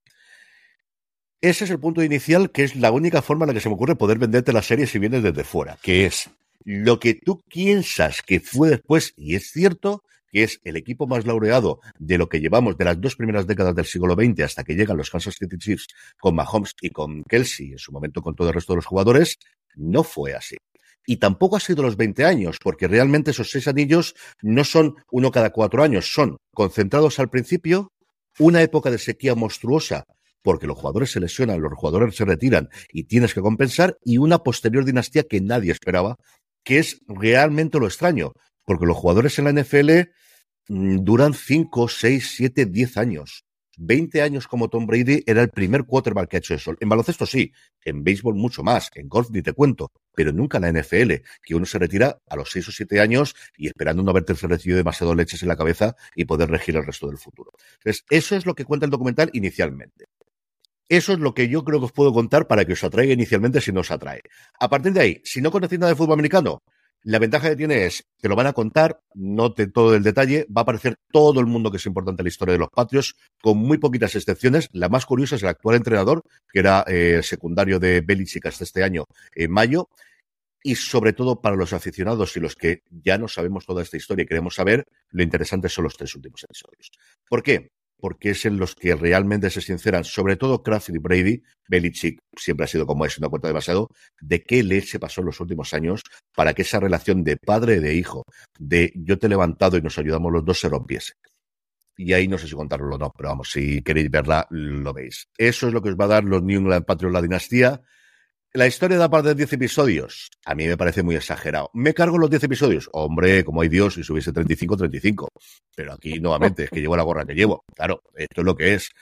Ese es el punto inicial, que es la única forma en la que se me ocurre poder venderte la serie si vienes desde fuera, que es lo que tú piensas que fue después, y es cierto, que es el equipo más laureado de lo que llevamos de las 2 primeras décadas del siglo XX hasta que llegan los Kansas City Chiefs con Mahomes y con Kelsey, en su momento con todo el resto de los jugadores, no fue así. Y tampoco ha sido los 20 años, porque realmente esos 6 anillos no son uno cada 4 años, son concentrados al principio, una época de sequía monstruosa, porque los jugadores se lesionan, los jugadores se retiran y tienes que compensar, y una posterior dinastía que nadie esperaba, que es realmente lo extraño, porque los jugadores en la NFL duran 5, 6, 7, 10 años. 20 años como Tom Brady era el primer quarterback que ha hecho eso. En baloncesto sí, en béisbol mucho más, en golf ni te cuento, pero nunca en la NFL, que uno se retira a los 6 o 7 años y esperando no haberte recibido demasiado leches en la cabeza y poder regir el resto del futuro. Entonces, eso es lo que cuenta el documental inicialmente. Eso es lo que yo creo que os puedo contar para que os atraiga inicialmente si no os atrae. A partir de ahí, si no conocéis nada de fútbol americano, la ventaja que tiene es que lo van a contar, no todo el detalle, va a aparecer todo el mundo que es importante en la historia de los Patriots, con muy poquitas excepciones. La más curiosa es el actual entrenador, que era secundario de Belichick hasta este año, en mayo, y sobre todo para los aficionados y los que ya no sabemos toda esta historia y queremos saber, lo interesante son los 3 últimos episodios. ¿Por qué? Porque es en los que realmente se sinceran, sobre todo Kraft y Brady. Belichick siempre ha sido como es, no cuenta demasiado, de qué leche pasó en los últimos años para que esa relación de padre y de hijo, de yo te he levantado y nos ayudamos los dos, se rompiese. Y ahí no sé si contarlo o no, pero vamos, si queréis verla, lo veis. Eso es lo que os va a dar los New England Patriots, la dinastía. La historia da parte de 10 episodios. A mí me parece muy exagerado. ¿Me cargo los 10 episodios? Hombre, como hay Dios, si subiese 35. Pero aquí, nuevamente, es que llevo la gorra que llevo. Claro, esto es lo que es.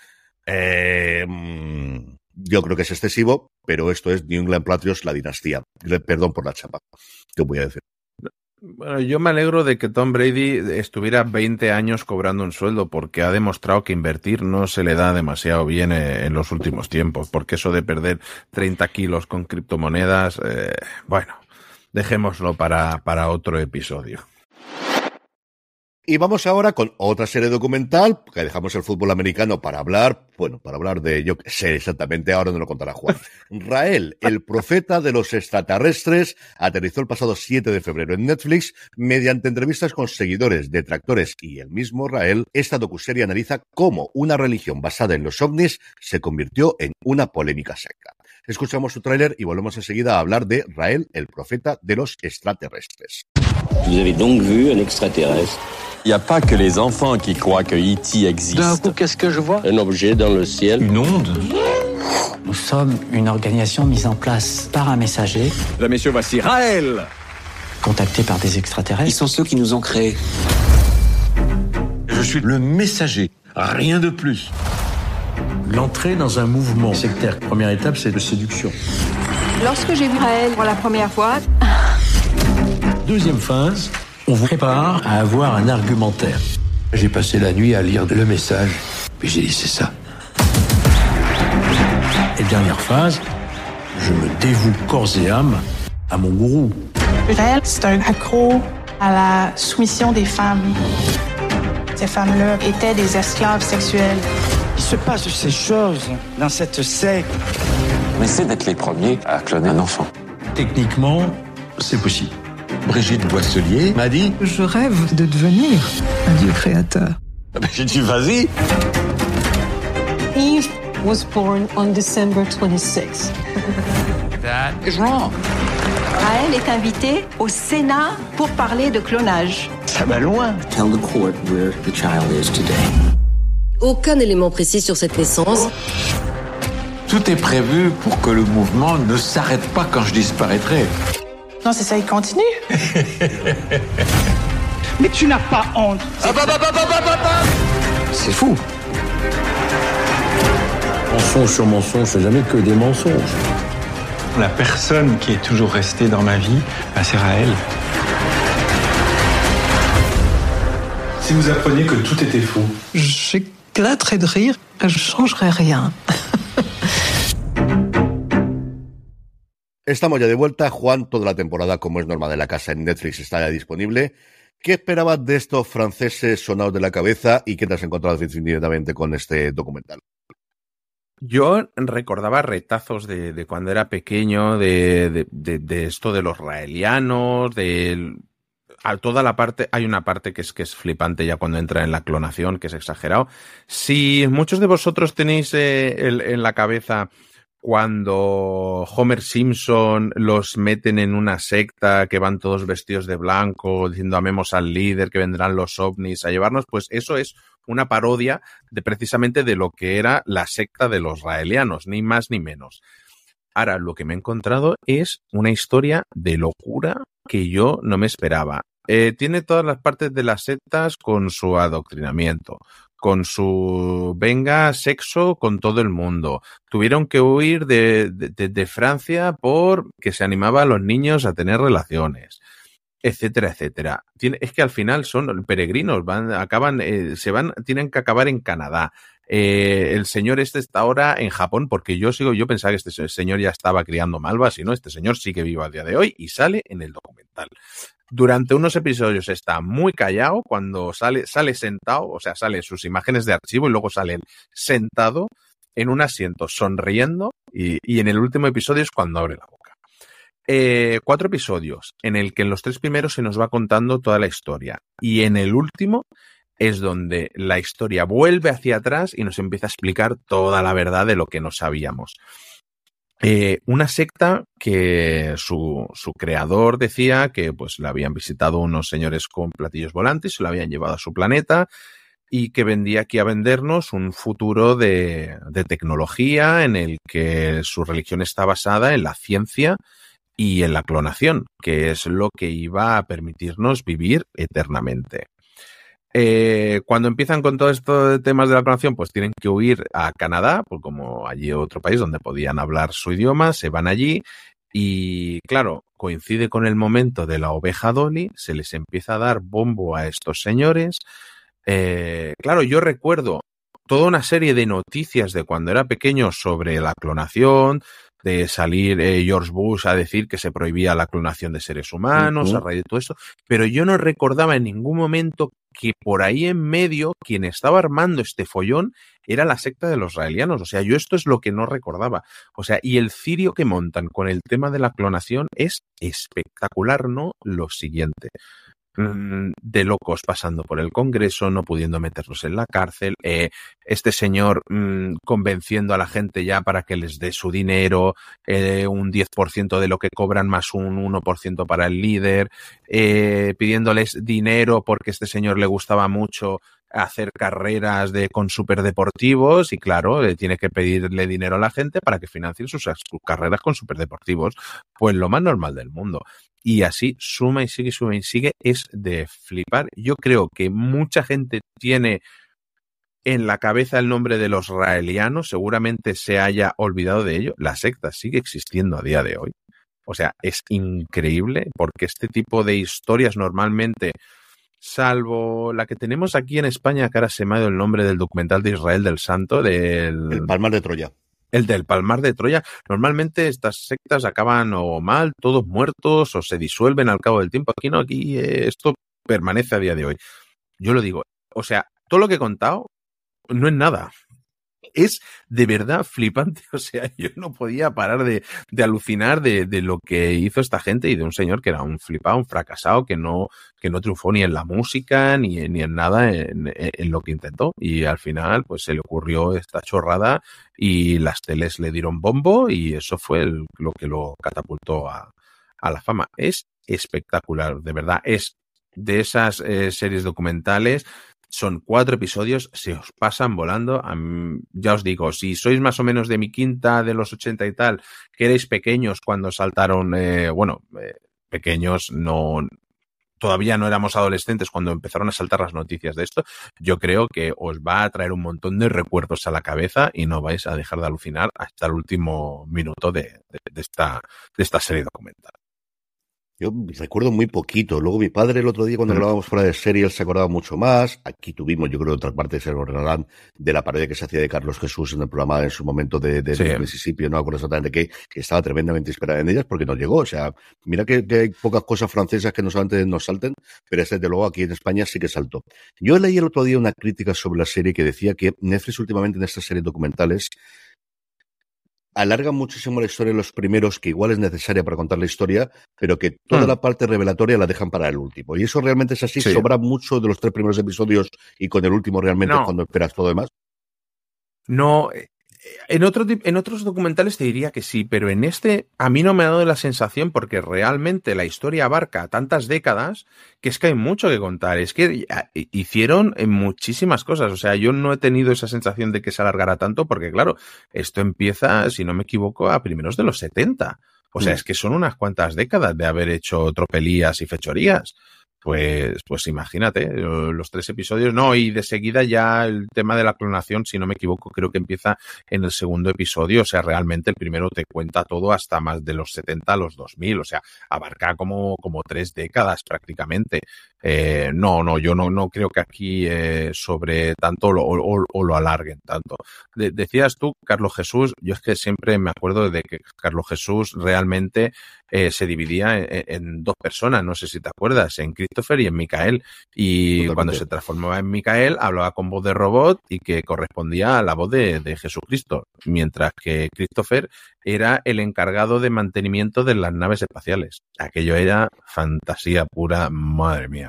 Yo creo que es excesivo, pero esto es New England Patriots, la dinastía. Perdón por la chapa. ¿Qué voy a decir? Bueno, yo me alegro de que Tom Brady estuviera 20 años cobrando un sueldo, porque ha demostrado que invertir no se le da demasiado bien en los últimos tiempos, porque eso de perder 30 kilos con criptomonedas, bueno, dejémoslo para otro episodio. Y vamos ahora con otra serie documental, que dejamos el fútbol americano para hablar de, yo qué sé exactamente, ahora no lo contará Juan. Rael, el profeta de los extraterrestres, aterrizó el pasado 7 de febrero en Netflix. Mediante entrevistas con seguidores, detractores y el mismo Rael, esta docuserie analiza cómo una religión basada en los ovnis se convirtió en una polémica seca. Escuchamos su tráiler y volvemos enseguida a hablar de Rael, el profeta de los extraterrestres. Vous avez donc vu un extraterrestre? Il n'y a pas que les enfants qui croient que E.T. existe. D'un coup, qu'est-ce que je vois? Un objet dans le ciel. Une onde? Nous sommes une organisation mise en place par un messager. Là, messieurs, voici Raël. Contacté par des extraterrestres. Ils sont ceux qui nous ont créés. Je suis le messager, rien de plus. L'entrée dans un mouvement sectaire. Première étape, c'est de séduction. Lorsque j'ai vu Raël pour la première fois... Deuxième phase, on vous prépare à avoir un argumentaire. J'ai passé la nuit à lire le message, puis j'ai dit c'est ça. Et dernière phase, je me dévoue corps et âme à mon gourou. Raël, c'est un accro à la soumission des femmes. Ces femmes-là étaient des esclaves sexuels. Il se passe ces choses dans cette secte. On essaie d'être les premiers à cloner un enfant. Techniquement, c'est possible. Brigitte Boisselier m'a dit « Je rêve de devenir un dieu créateur. » J'ai dit « Vas-y !» Eve was born on December 26th. That is wrong. Raël est invité au Sénat pour parler de clonage. Ça va loin. Tell the court where the child is today. Aucun élément précis sur cette naissance. Tout est prévu pour que le mouvement ne s'arrête pas quand je disparaîtrai. Non, c'est ça, il continue. Mais tu n'as pas honte. C'est fou. Mensonge sur mensonge, c'est jamais que des mensonges. La personne qui est toujours restée dans ma vie, c'est Raël. Si vous appreniez que tout était faux. J'éclaterais de rire, je changerais rien. Estamos ya de vuelta. Juan, toda la temporada, como es norma de la casa, en Netflix está ya disponible. ¿Qué esperabas de estos franceses sonados de la cabeza y qué te has encontrado definitivamente con este documental? Yo recordaba retazos de cuando era pequeño, de esto de los raelianos, a toda la parte, hay una parte que es flipante ya cuando entra en la clonación, que es exagerado. Si muchos de vosotros tenéis en la cabeza cuando Homer Simpson los meten en una secta que van todos vestidos de blanco diciendo amemos al líder, que vendrán los ovnis a llevarnos, pues eso es una parodia de precisamente de lo que era la secta de los raelianos, ni más ni menos. Ahora, lo que me he encontrado es una historia de locura que yo no me esperaba. Tiene todas las partes de las sectas con su adoctrinamiento, con su venga sexo con todo el mundo. Tuvieron que huir de Francia porque se animaba a los niños a tener relaciones, etcétera, etcétera. Es que al final son peregrinos, tienen que acabar en Canadá. El señor está ahora en Japón, porque yo pensaba que este señor ya estaba criando malvas, y no, este señor sigue vivo al día de hoy y sale en el documental. Durante unos episodios está muy callado, cuando sale sentado, o sea, sale sus imágenes de archivo y luego sale sentado en un asiento sonriendo y en el último episodio es cuando abre la boca. 4 episodios en el que en los 3 primeros se nos va contando toda la historia y en el último es donde la historia vuelve hacia atrás y nos empieza a explicar toda la verdad de lo que no sabíamos. Una secta que su creador decía que pues la habían visitado unos señores con platillos volantes, se lo habían llevado a su planeta y que vendía aquí a vendernos un futuro de tecnología en el que su religión está basada en la ciencia y en la clonación, que es lo que iba a permitirnos vivir eternamente. Cuando empiezan con todo esto de temas de la clonación, pues tienen que huir a Canadá, pues como allí otro país donde podían hablar su idioma, se van allí y claro, coincide con el momento de la oveja Dolly, se les empieza a dar bombo a estos señores. Claro, yo recuerdo toda una serie de noticias de cuando era pequeño sobre la clonación, de salir George Bush a decir que se prohibía la clonación de seres humanos, a raíz de todo esto, pero yo no recordaba en ningún momento que por ahí en medio quien estaba armando este follón era la secta de los raelianos. O sea, yo esto es lo que no recordaba. O sea, y el cirio que montan con el tema de la clonación es espectacular, ¿no? Lo siguiente. De locos pasando por el Congreso, no pudiendo meterlos en la cárcel, este señor convenciendo a la gente ya para que les dé su dinero, un 10% de lo que cobran más un 1% para el líder, pidiéndoles dinero porque este señor le gustaba mucho hacer carreras con superdeportivos y claro, tiene que pedirle dinero a la gente para que financien sus carreras con superdeportivos. Pues lo más normal del mundo. Y así suma y sigue, es de flipar. Yo creo que mucha gente tiene en la cabeza el nombre de los raelianos, seguramente se haya olvidado de ello. La secta sigue existiendo a día de hoy. O sea, es increíble porque este tipo de historias normalmente, salvo la que tenemos aquí en España, que ahora se me ha ido el nombre del documental de Israel del Santo, El Palmar de Troya. El del Palmar de Troya, normalmente estas sectas acaban o mal, todos muertos, o se disuelven al cabo del tiempo. Aquí no, aquí esto permanece a día de hoy. Yo lo digo, o sea, todo lo que he contado no es nada. Es de verdad flipante, o sea, yo no podía parar de alucinar de lo que hizo esta gente y de un señor que era un flipado, un fracasado, que no triunfó ni en la música ni en nada en lo que intentó. Y al final, pues se le ocurrió esta chorrada y las teles le dieron bombo y eso fue lo que lo catapultó a la fama. Es espectacular, de verdad, es de esas series documentales. Son 4 episodios, se os pasan volando. Ya os digo, si sois más o menos de mi quinta, de los 80 y tal, que erais pequeños cuando saltaron, pequeños, no todavía no éramos adolescentes cuando empezaron a saltar las noticias de esto, yo creo que os va a traer un montón de recuerdos a la cabeza y no vais a dejar de alucinar hasta el último minuto de esta serie documental. Yo recuerdo muy poquito. Luego mi padre el otro día cuando grabábamos fuera de serie, él se acordaba mucho más. Aquí tuvimos, yo creo, otra parte de Sergio Renalán, de la parodia que se hacía de Carlos Jesús en el programa en su momento de Mississippi, no me acuerdo exactamente qué, que estaba tremendamente inspirada en ellas porque nos llegó. O sea, mira que hay pocas cosas francesas que nos salten, pero desde luego aquí en España sí que saltó. Yo leí el otro día una crítica sobre la serie que decía que Netflix últimamente en estas series documentales alargan muchísimo la historia de los primeros, que igual es necesaria para contar la historia, pero que toda la parte revelatoria la dejan para el último. Y eso realmente es así, sobra mucho de los 3 primeros episodios y con el último realmente cuando esperas todo demás. No, en otros documentales te diría que sí, pero en este a mí no me ha dado la sensación porque realmente la historia abarca tantas décadas que es que hay mucho que contar. Es que hicieron muchísimas cosas. O sea, yo no he tenido esa sensación de que se alargara tanto porque, claro, esto empieza, si no me equivoco, a primeros de los 70. O sea, es que son unas cuantas décadas de haber hecho tropelías y fechorías. Pues imagínate, los 3 episodios, no, y de seguida ya el tema de la clonación, si no me equivoco, creo que empieza en el segundo episodio, o sea, realmente el primero te cuenta todo hasta más de los 70 a los 2000, o sea, abarca como 3 décadas prácticamente. No, yo no creo que aquí sobre tanto o lo alarguen tanto. Decías tú, Carlos Jesús, yo es que siempre me acuerdo de que Carlos Jesús realmente se dividía en 2 personas, no sé si te acuerdas, en Christopher y en Michael. Y totalmente. Cuando se transformaba en Michael, hablaba con voz de robot y que correspondía a la voz de Jesucristo, mientras que Christopher era el encargado de mantenimiento de las naves espaciales. Aquello era fantasía pura, madre mía.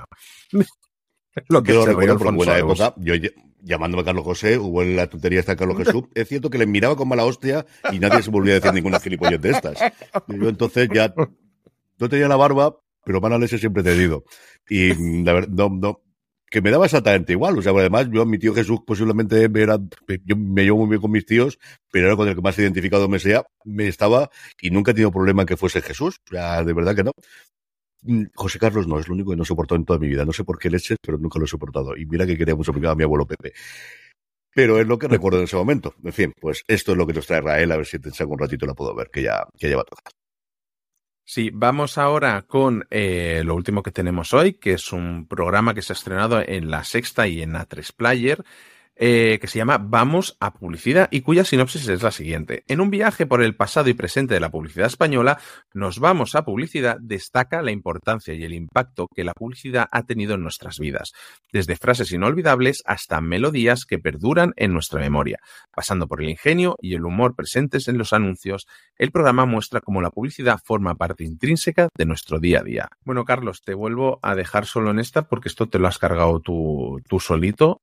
Lo que yo recuerdo por buena época, yo llamándome Carlos José, hubo la tontería esta de Carlos Jesús, es cierto que le miraba con mala hostia y nadie se volvía a decir ninguna gilipollez de estas. Y yo entonces ya no tenía la barba, pero mala leche siempre he tenido. Y la verdad, no, que me daba exactamente igual. O sea, además, yo, mi tío Jesús posiblemente yo me llevo muy bien con mis tíos, pero era con el que más identificado me estaba y nunca he tenido problema en que fuese Jesús. O sea, de verdad que no. José Carlos no, es lo único que no he soportado en toda mi vida. No sé por qué leches, pero nunca lo he soportado. Y mira que quería mucho a mi abuelo Pepe. Pero es lo que recuerdo en ese momento. En fin, pues esto es lo que nos trae Rael, a ver si te saco un ratito y la puedo ver, que ya va a tocar. Sí, vamos ahora con lo último que tenemos hoy, que es un programa que se ha estrenado en La Sexta y en A3 Player, que se llama Vamos a Publicidad y cuya sinopsis es la siguiente. En un viaje por el pasado y presente de la publicidad española, Nos vamos a Publicidad destaca la importancia y el impacto que la publicidad ha tenido en nuestras vidas, desde frases inolvidables hasta melodías que perduran en nuestra memoria. Pasando por el ingenio y el humor presentes en los anuncios, el programa muestra cómo la publicidad forma parte intrínseca de nuestro día a día. Bueno, Carlos, te vuelvo a dejar solo en esta porque esto te lo has cargado tú solito.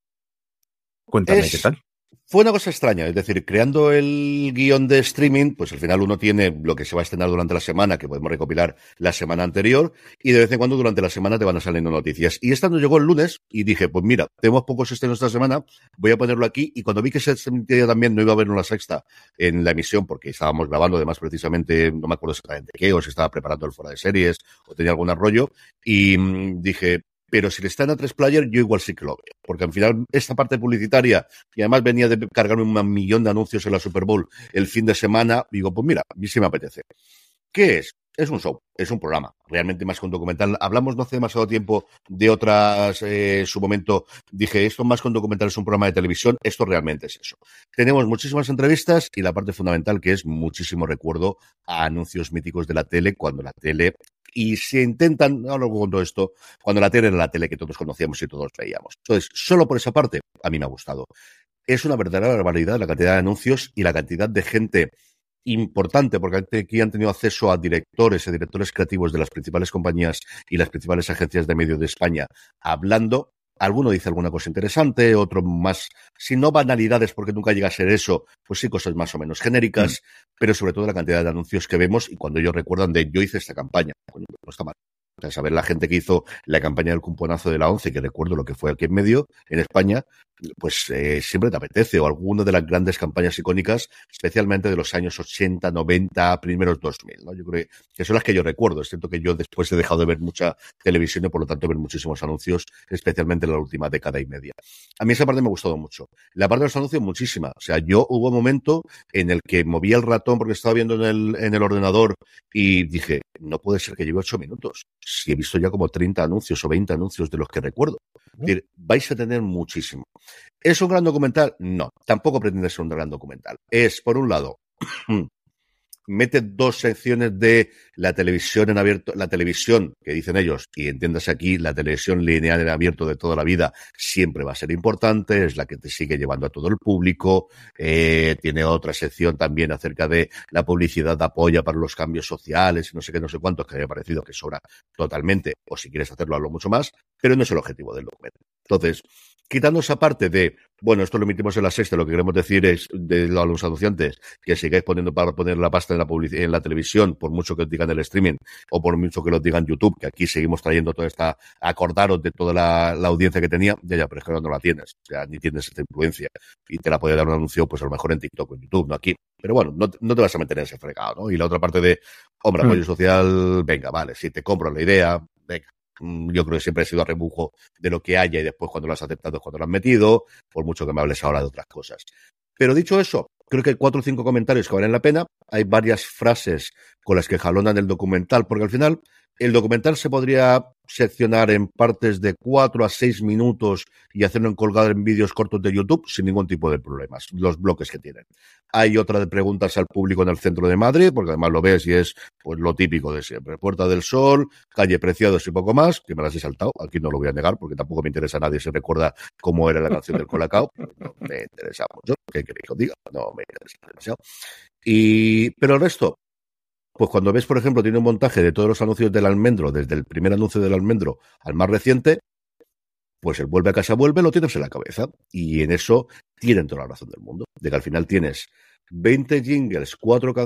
Cuéntame qué tal. Fue una cosa extraña, es decir, creando el guión de streaming, pues al final uno tiene lo que se va a estrenar durante la semana, que podemos recopilar la semana anterior, y de vez en cuando durante la semana te van a saliendo noticias. Y esta nos llegó el lunes y dije, pues mira, tenemos pocos estrenos esta semana, voy a ponerlo aquí, y cuando vi que se emitía también, no iba a haber una sexta en la emisión, porque estábamos grabando además precisamente, no me acuerdo exactamente qué, o se estaba preparando el fuera de series, o tenía algún rollo, y dije, pero si le está en A3 Player, yo igual sí que lo veo. Porque al final, esta parte publicitaria, y además venía de cargarme 1.000.000 de anuncios en la Super Bowl el fin de semana, digo, pues mira, a mí sí me apetece. ¿Qué es? Es un show, es un programa, realmente más que un documental. Hablamos no hace demasiado tiempo de otras, su momento, dije, esto más que un documental es un programa de televisión, esto realmente es eso. Tenemos muchísimas entrevistas y la parte fundamental que es muchísimo recuerdo a anuncios míticos de la tele, cuando la tele... Y se intentan, ahora con todo esto, cuando la tele era la tele que todos conocíamos y todos veíamos. Entonces, solo por esa parte, a mí me ha gustado. Es una verdadera barbaridad la cantidad de anuncios y la cantidad de gente importante, porque aquí han tenido acceso a directores creativos de las principales compañías y las principales agencias de medios de España hablando. Alguno dice alguna cosa interesante, otro más, si no banalidades, porque nunca llega a ser eso, pues sí cosas más o menos genéricas, pero sobre todo la cantidad de anuncios que vemos y cuando ellos recuerdan de yo hice esta campaña, bueno, no está mal. O sea, saber la gente que hizo la campaña del cumponazo de la 11, que recuerdo lo que fue aquí en medio, en España, pues siempre te apetece, o alguna de las grandes campañas icónicas, especialmente de los años 80, 90, primeros 2000, ¿no? Yo creo que son las que yo recuerdo. Siento que yo después he dejado de ver mucha televisión y por lo tanto ver muchísimos anuncios, especialmente en la última década y media. A mí esa parte me ha gustado mucho. La parte de los anuncios, muchísima. O sea, yo hubo un momento en el que movía el ratón porque estaba viendo en el ordenador y dije, no puede ser que lleve 8 minutos. Si he visto ya como 30 anuncios o 20 anuncios de los que recuerdo. Es decir, vais a tener muchísimo. ¿Es un gran documental? No, tampoco pretende ser un gran documental. Es, por un lado, mete 2 secciones de la televisión en abierto, la televisión, que dicen ellos, y entiéndase aquí, la televisión lineal en abierto de toda la vida siempre va a ser importante, es la que te sigue llevando a todo el público, tiene otra sección también acerca de la publicidad de apoyo para los cambios sociales, no sé qué, no sé cuántos, que me ha parecido que sobra totalmente, o si quieres hacerlo, hablo mucho más, pero no es el objetivo del documento. Entonces, quitando esa parte de, bueno, esto lo emitimos en la Sexta, lo que queremos decir es, de los anunciantes, que sigáis poniendo para poner la pasta en la televisión, por mucho que os digan el streaming, o por mucho que lo digan YouTube, que aquí seguimos trayendo toda esta, acordaros de toda la audiencia que tenía, ya, pero es que no la tienes, o sea, ni tienes esta influencia, y te la puede dar un anuncio, pues a lo mejor en TikTok o en YouTube, no aquí. Pero bueno, no te vas a meter en ese fregado, ¿no? Y la otra parte de, hombre, apoyo social, venga, vale, si te compro la idea, venga. Yo creo que siempre he sido a rebufo de lo que haya y después cuando lo has aceptado es cuando lo has metido, por mucho que me hables ahora de otras cosas. Pero dicho eso, creo que hay 4 o 5 comentarios que valen la pena. Hay varias frases con las que jalonan el documental, porque al final el documental se podría seccionar en partes de 4 a 6 minutos y hacerlo encolgado en vídeos cortos de YouTube sin ningún tipo de problemas, los bloques que tienen. Hay otra de preguntas al público en el centro de Madrid, porque además lo ves y es pues lo típico de siempre. Puerta del Sol, calle Preciados y poco más, que me las he saltado, aquí no lo voy a negar porque tampoco me interesa a nadie si recuerda cómo era la canción del Colacao. No me interesa mucho, ¿qué queréis que os diga? No me interesa demasiado. Pero el resto, pues cuando ves, por ejemplo, tiene un montaje de todos los anuncios del almendro, desde el primer anuncio del almendro al más reciente, pues el vuelve a casa, vuelve, lo tienes en la cabeza. Y en eso tienen toda la razón del mundo. De que al final tienes 20 jingles,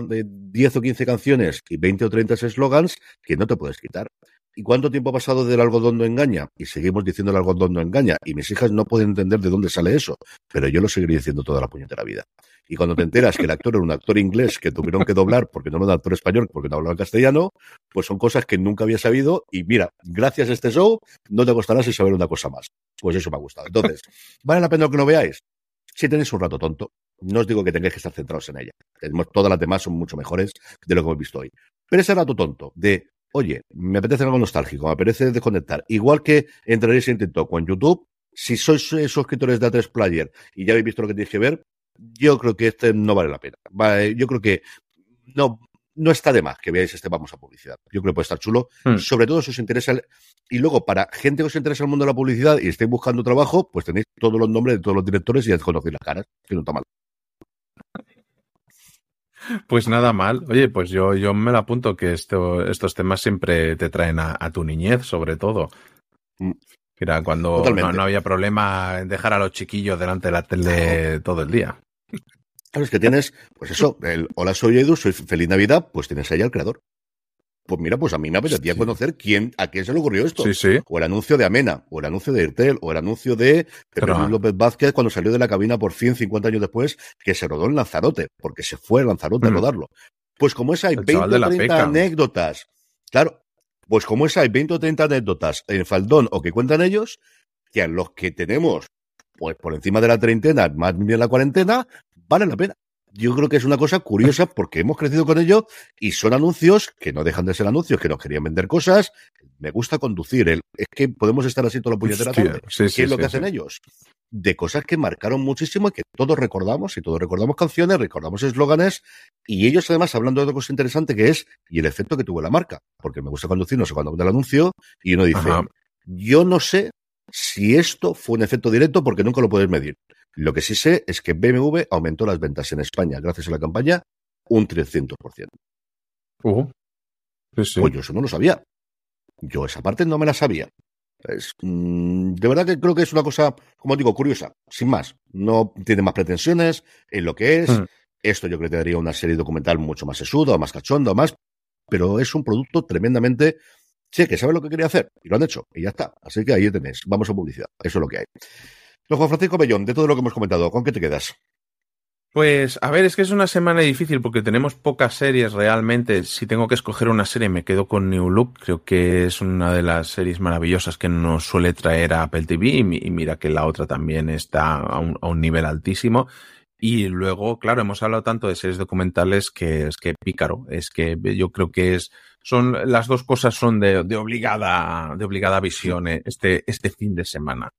10 o 15 canciones y 20 o 30 eslogans que no te puedes quitar. ¿Y cuánto tiempo ha pasado del algodón no engaña? Y seguimos diciendo el algodón no engaña. Y mis hijas no pueden entender de dónde sale eso. Pero yo lo seguiré diciendo toda la puñetera vida. Y cuando te enteras que el actor era un actor inglés que tuvieron que doblar porque no era un actor español, porque no hablaba castellano, pues son cosas que nunca había sabido. Y mira, gracias a este show, no te costará sin saber una cosa más. Pues eso me ha gustado. Entonces, ¿vale la pena que lo veáis? Si tenéis un rato tonto, no os digo que tengáis que estar centrados en ella. Todas las demás son mucho mejores de lo que hemos visto hoy. Pero ese rato tonto de, oye, me apetece algo nostálgico, me apetece desconectar. Igual que entraréis en TikTok o en YouTube, si sois suscriptores de A3 Player y ya habéis visto lo que tenéis que ver, yo creo que este no vale la pena. Yo creo que no está de más que veáis vamos a publicidad. Yo creo que puede estar chulo, sobre todo si os interesa. Y luego, para gente que os interesa el mundo de la publicidad y estéis buscando trabajo, pues tenéis todos los nombres de todos los directores y ya conocéis las caras, que no está mal. Pues nada mal. Oye, pues yo me lo apunto, que estos temas siempre te traen a tu niñez, sobre todo. Era cuando no había problema en dejar a los chiquillos delante de la tele todo el día. Claro, es que tienes, pues eso, el hola, soy Edu, soy Feliz Navidad, pues tienes ahí al creador. Pues mira, pues a mí me apetecía conocer a quién se le ocurrió esto. Sí. O el anuncio de Amena, o el anuncio de Airtel, o el anuncio de Pepe López Vázquez cuando salió de la cabina por fin 50 años después, que se rodó en Lanzarote, porque se fue a Lanzarote a rodarlo. Pues como esa hay 20 o 30 anécdotas. Claro, pues como esa hay 20 o 30 anécdotas en faldón o que cuentan ellos, que a los que tenemos pues por encima de la treintena, más bien la cuarentena, vale la pena. Yo creo que es una cosa curiosa porque hemos crecido con ello y son anuncios que no dejan de ser anuncios, que nos querían vender cosas. Me gusta conducir. Es que podemos estar así toda la puñetera tarde. ¿Qué es lo que hacen ellos? De cosas que marcaron muchísimo y que todos recordamos, y todos recordamos canciones, recordamos eslóganes, y ellos además hablando de otra cosa interesante que es, y el efecto que tuvo la marca. Porque me gusta conducir, no sé cuándo el anuncio, y uno dice, yo no sé si esto fue un efecto directo porque nunca lo puedes medir. Lo que sí sé es que BMW aumentó las ventas en España gracias a la campaña un 300%. Pues yo eso no lo sabía. Yo esa parte no me la sabía. De verdad que creo que es una cosa, como digo, curiosa, sin más. No tiene más pretensiones en lo que es. Esto yo creo que daría una serie documental mucho más sesuda, o más cachonda, o más. Pero es un producto tremendamente... Sí, que sabe lo que quería hacer y lo han hecho y ya está. Así que ahí tenéis. Vamos a publicidad. Eso es lo que hay. Don Juan Francisco Bellón, de todo lo que hemos comentado, ¿con qué te quedas? Pues, a ver, es que es una semana difícil porque tenemos pocas series realmente. Si tengo que escoger una serie, me quedo con New Look. Creo que es una de las series maravillosas que nos suele traer a Apple TV y mira que la otra también está a un nivel altísimo. Y luego, claro, hemos hablado tanto de series documentales que es que Pícaro, es que yo creo que son las dos cosas son de obligada visión este fin de semana.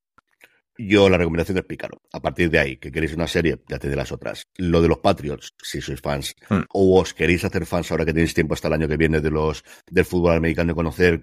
Yo la recomendación es Pícaro. A partir de ahí, que queréis una serie, ya tenéis las otras. Lo de los Patriots, si sois fans, o os queréis hacer fans ahora que tenéis tiempo hasta el año que viene del fútbol americano y conocer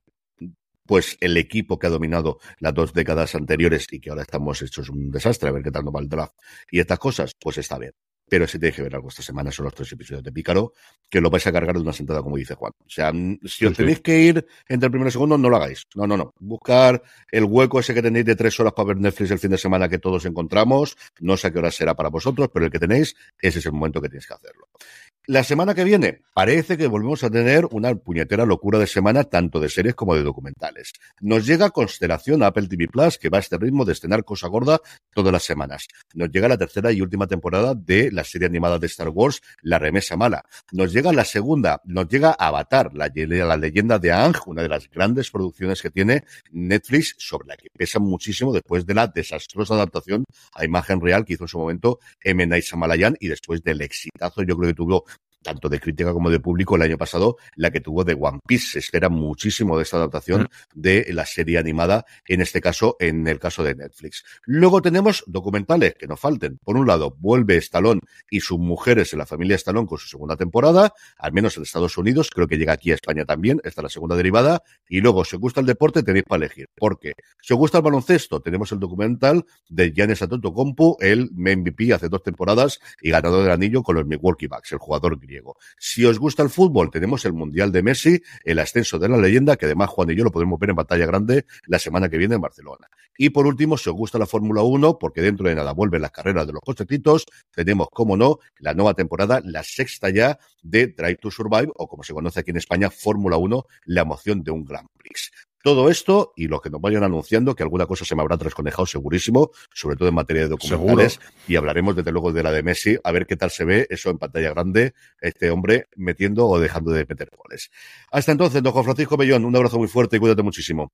pues el equipo que ha dominado las 2 décadas anteriores y que ahora estamos hechos un desastre, a ver qué tal nos va el draft y estas cosas, pues está bien. Pero si tenéis que ver algo esta semana son los 3 episodios de Pícaro, que lo vais a cargar de una sentada, como dice Juan. O sea, si os tenéis que ir entre el primero y el segundo, no lo hagáis. No. Buscar el hueco ese que tenéis de 3 horas para ver Netflix el fin de semana que todos encontramos. No sé a qué hora será para vosotros, pero el que tenéis, ese es el momento que tenéis que hacerlo. La semana que viene parece que volvemos a tener una puñetera locura de semana, tanto de series como de documentales. Nos llega Constelación a Apple TV Plus, que va a este ritmo de estrenar cosa gorda todas las semanas. Nos llega la tercera y última temporada de la serie animada de Star Wars, La Remesa Mala. Nos llega la segunda, nos llega Avatar, la leyenda de Aang, una de las grandes producciones que tiene Netflix, sobre la que pesa muchísimo después de la desastrosa adaptación a imagen real que hizo en su momento M. Night Shyamalan y después del exitazo, yo creo que tuvo tanto de crítica como de público el año pasado, la que tuvo de One Piece. Se espera muchísimo de esta adaptación de la serie animada, en este caso, en el caso de Netflix. Luego tenemos documentales que nos falten. Por un lado, vuelve Stallone y sus mujeres en la familia Stallone con su segunda temporada, al menos en Estados Unidos, creo que llega aquí a España también, esta es la segunda derivada, y luego, si os gusta el deporte, tenéis para elegir. Porque si os gusta el baloncesto, tenemos el documental de Giannis Antetokounmpo, el MVP hace 2 temporadas y ganador del anillo con los Milwaukee Bucks, el jugador griego. Si os gusta el fútbol, tenemos el Mundial de Messi, el ascenso de la leyenda, que además Juan y yo lo podremos ver en pantalla grande la semana que viene en Barcelona. Y por último, si os gusta la Fórmula 1, porque dentro de nada vuelven las carreras de los cochecitos, tenemos, como no, la nueva temporada, la 6ª ya, de Drive to Survive, o como se conoce aquí en España, Fórmula 1, la emoción de un Grand Prix. Todo esto y lo que nos vayan anunciando, que alguna cosa se me habrá trasconejado segurísimo, sobre todo en materia de documentales. Seguro. Y hablaremos desde luego de la de Messi, a ver qué tal se ve eso en pantalla grande, este hombre metiendo o dejando de meter goles. Hasta entonces, don Juan Francisco Bellón, un abrazo muy fuerte y cuídate muchísimo.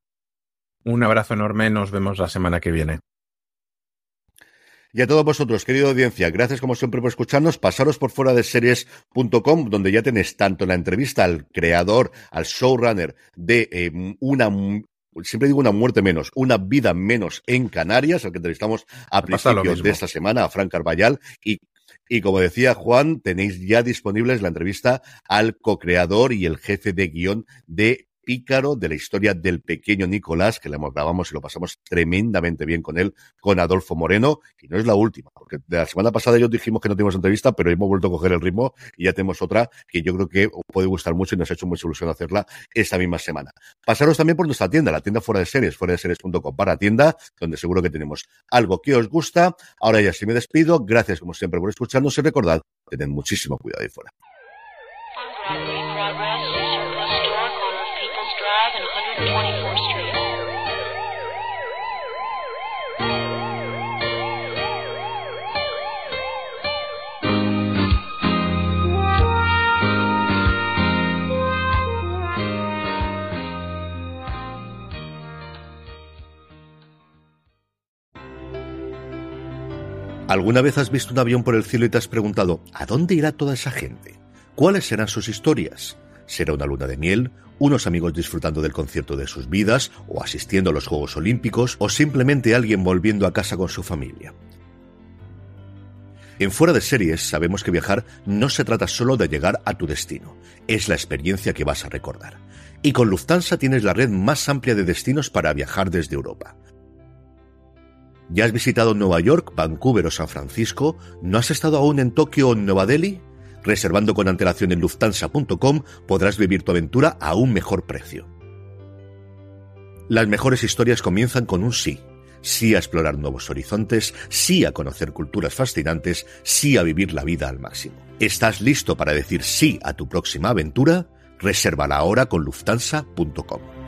Un abrazo enorme, nos vemos la semana que viene. Y a todos vosotros, querida audiencia, gracias como siempre por escucharnos. Pasaros por fuera de series.com, donde ya tenéis tanto la entrevista al creador, al showrunner de siempre digo una muerte menos, una vida menos en Canarias, al que entrevistamos a principios de esta semana, a Fran Carballal, y como decía Juan, tenéis ya disponibles la entrevista al co-creador y el jefe de guión de Pícaro, de la historia del pequeño Nicolás, que la grabamos y lo pasamos tremendamente bien con él, con Adolfo Moreno, y no es la última, porque de la semana pasada ya dijimos que no teníamos entrevista, pero hemos vuelto a coger el ritmo y ya tenemos otra que yo creo que os puede gustar mucho y nos ha hecho mucha ilusión hacerla esta misma semana. Pasaros también por nuestra tienda, la tienda fuera de series, fueradeseries.com/tienda, donde seguro que tenemos algo que os gusta. Ahora ya sí me despido, gracias como siempre por escucharnos y recordad, tened muchísimo cuidado ahí fuera. Drive and 124th Street. ¿Alguna vez has visto un avión por el cielo y te has preguntado ¿a dónde irá toda esa gente? ¿Cuáles serán sus historias? ¿Será una luna de miel? ¿Unos amigos disfrutando del concierto de sus vidas? ¿O asistiendo a los Juegos Olímpicos? ¿O simplemente alguien volviendo a casa con su familia? En Fuera de Series sabemos que viajar no se trata solo de llegar a tu destino, es la experiencia que vas a recordar. Y con Lufthansa tienes la red más amplia de destinos para viajar desde Europa. ¿Ya has visitado Nueva York, Vancouver o San Francisco? ¿No has estado aún en Tokio o en Nueva Delhi? Reservando con antelación en Lufthansa.com podrás vivir tu aventura a un mejor precio. Las mejores historias comienzan con un sí. Sí a explorar nuevos horizontes, sí a conocer culturas fascinantes, sí a vivir la vida al máximo. ¿Estás listo para decir sí a tu próxima aventura? Resérvala ahora con Lufthansa.com.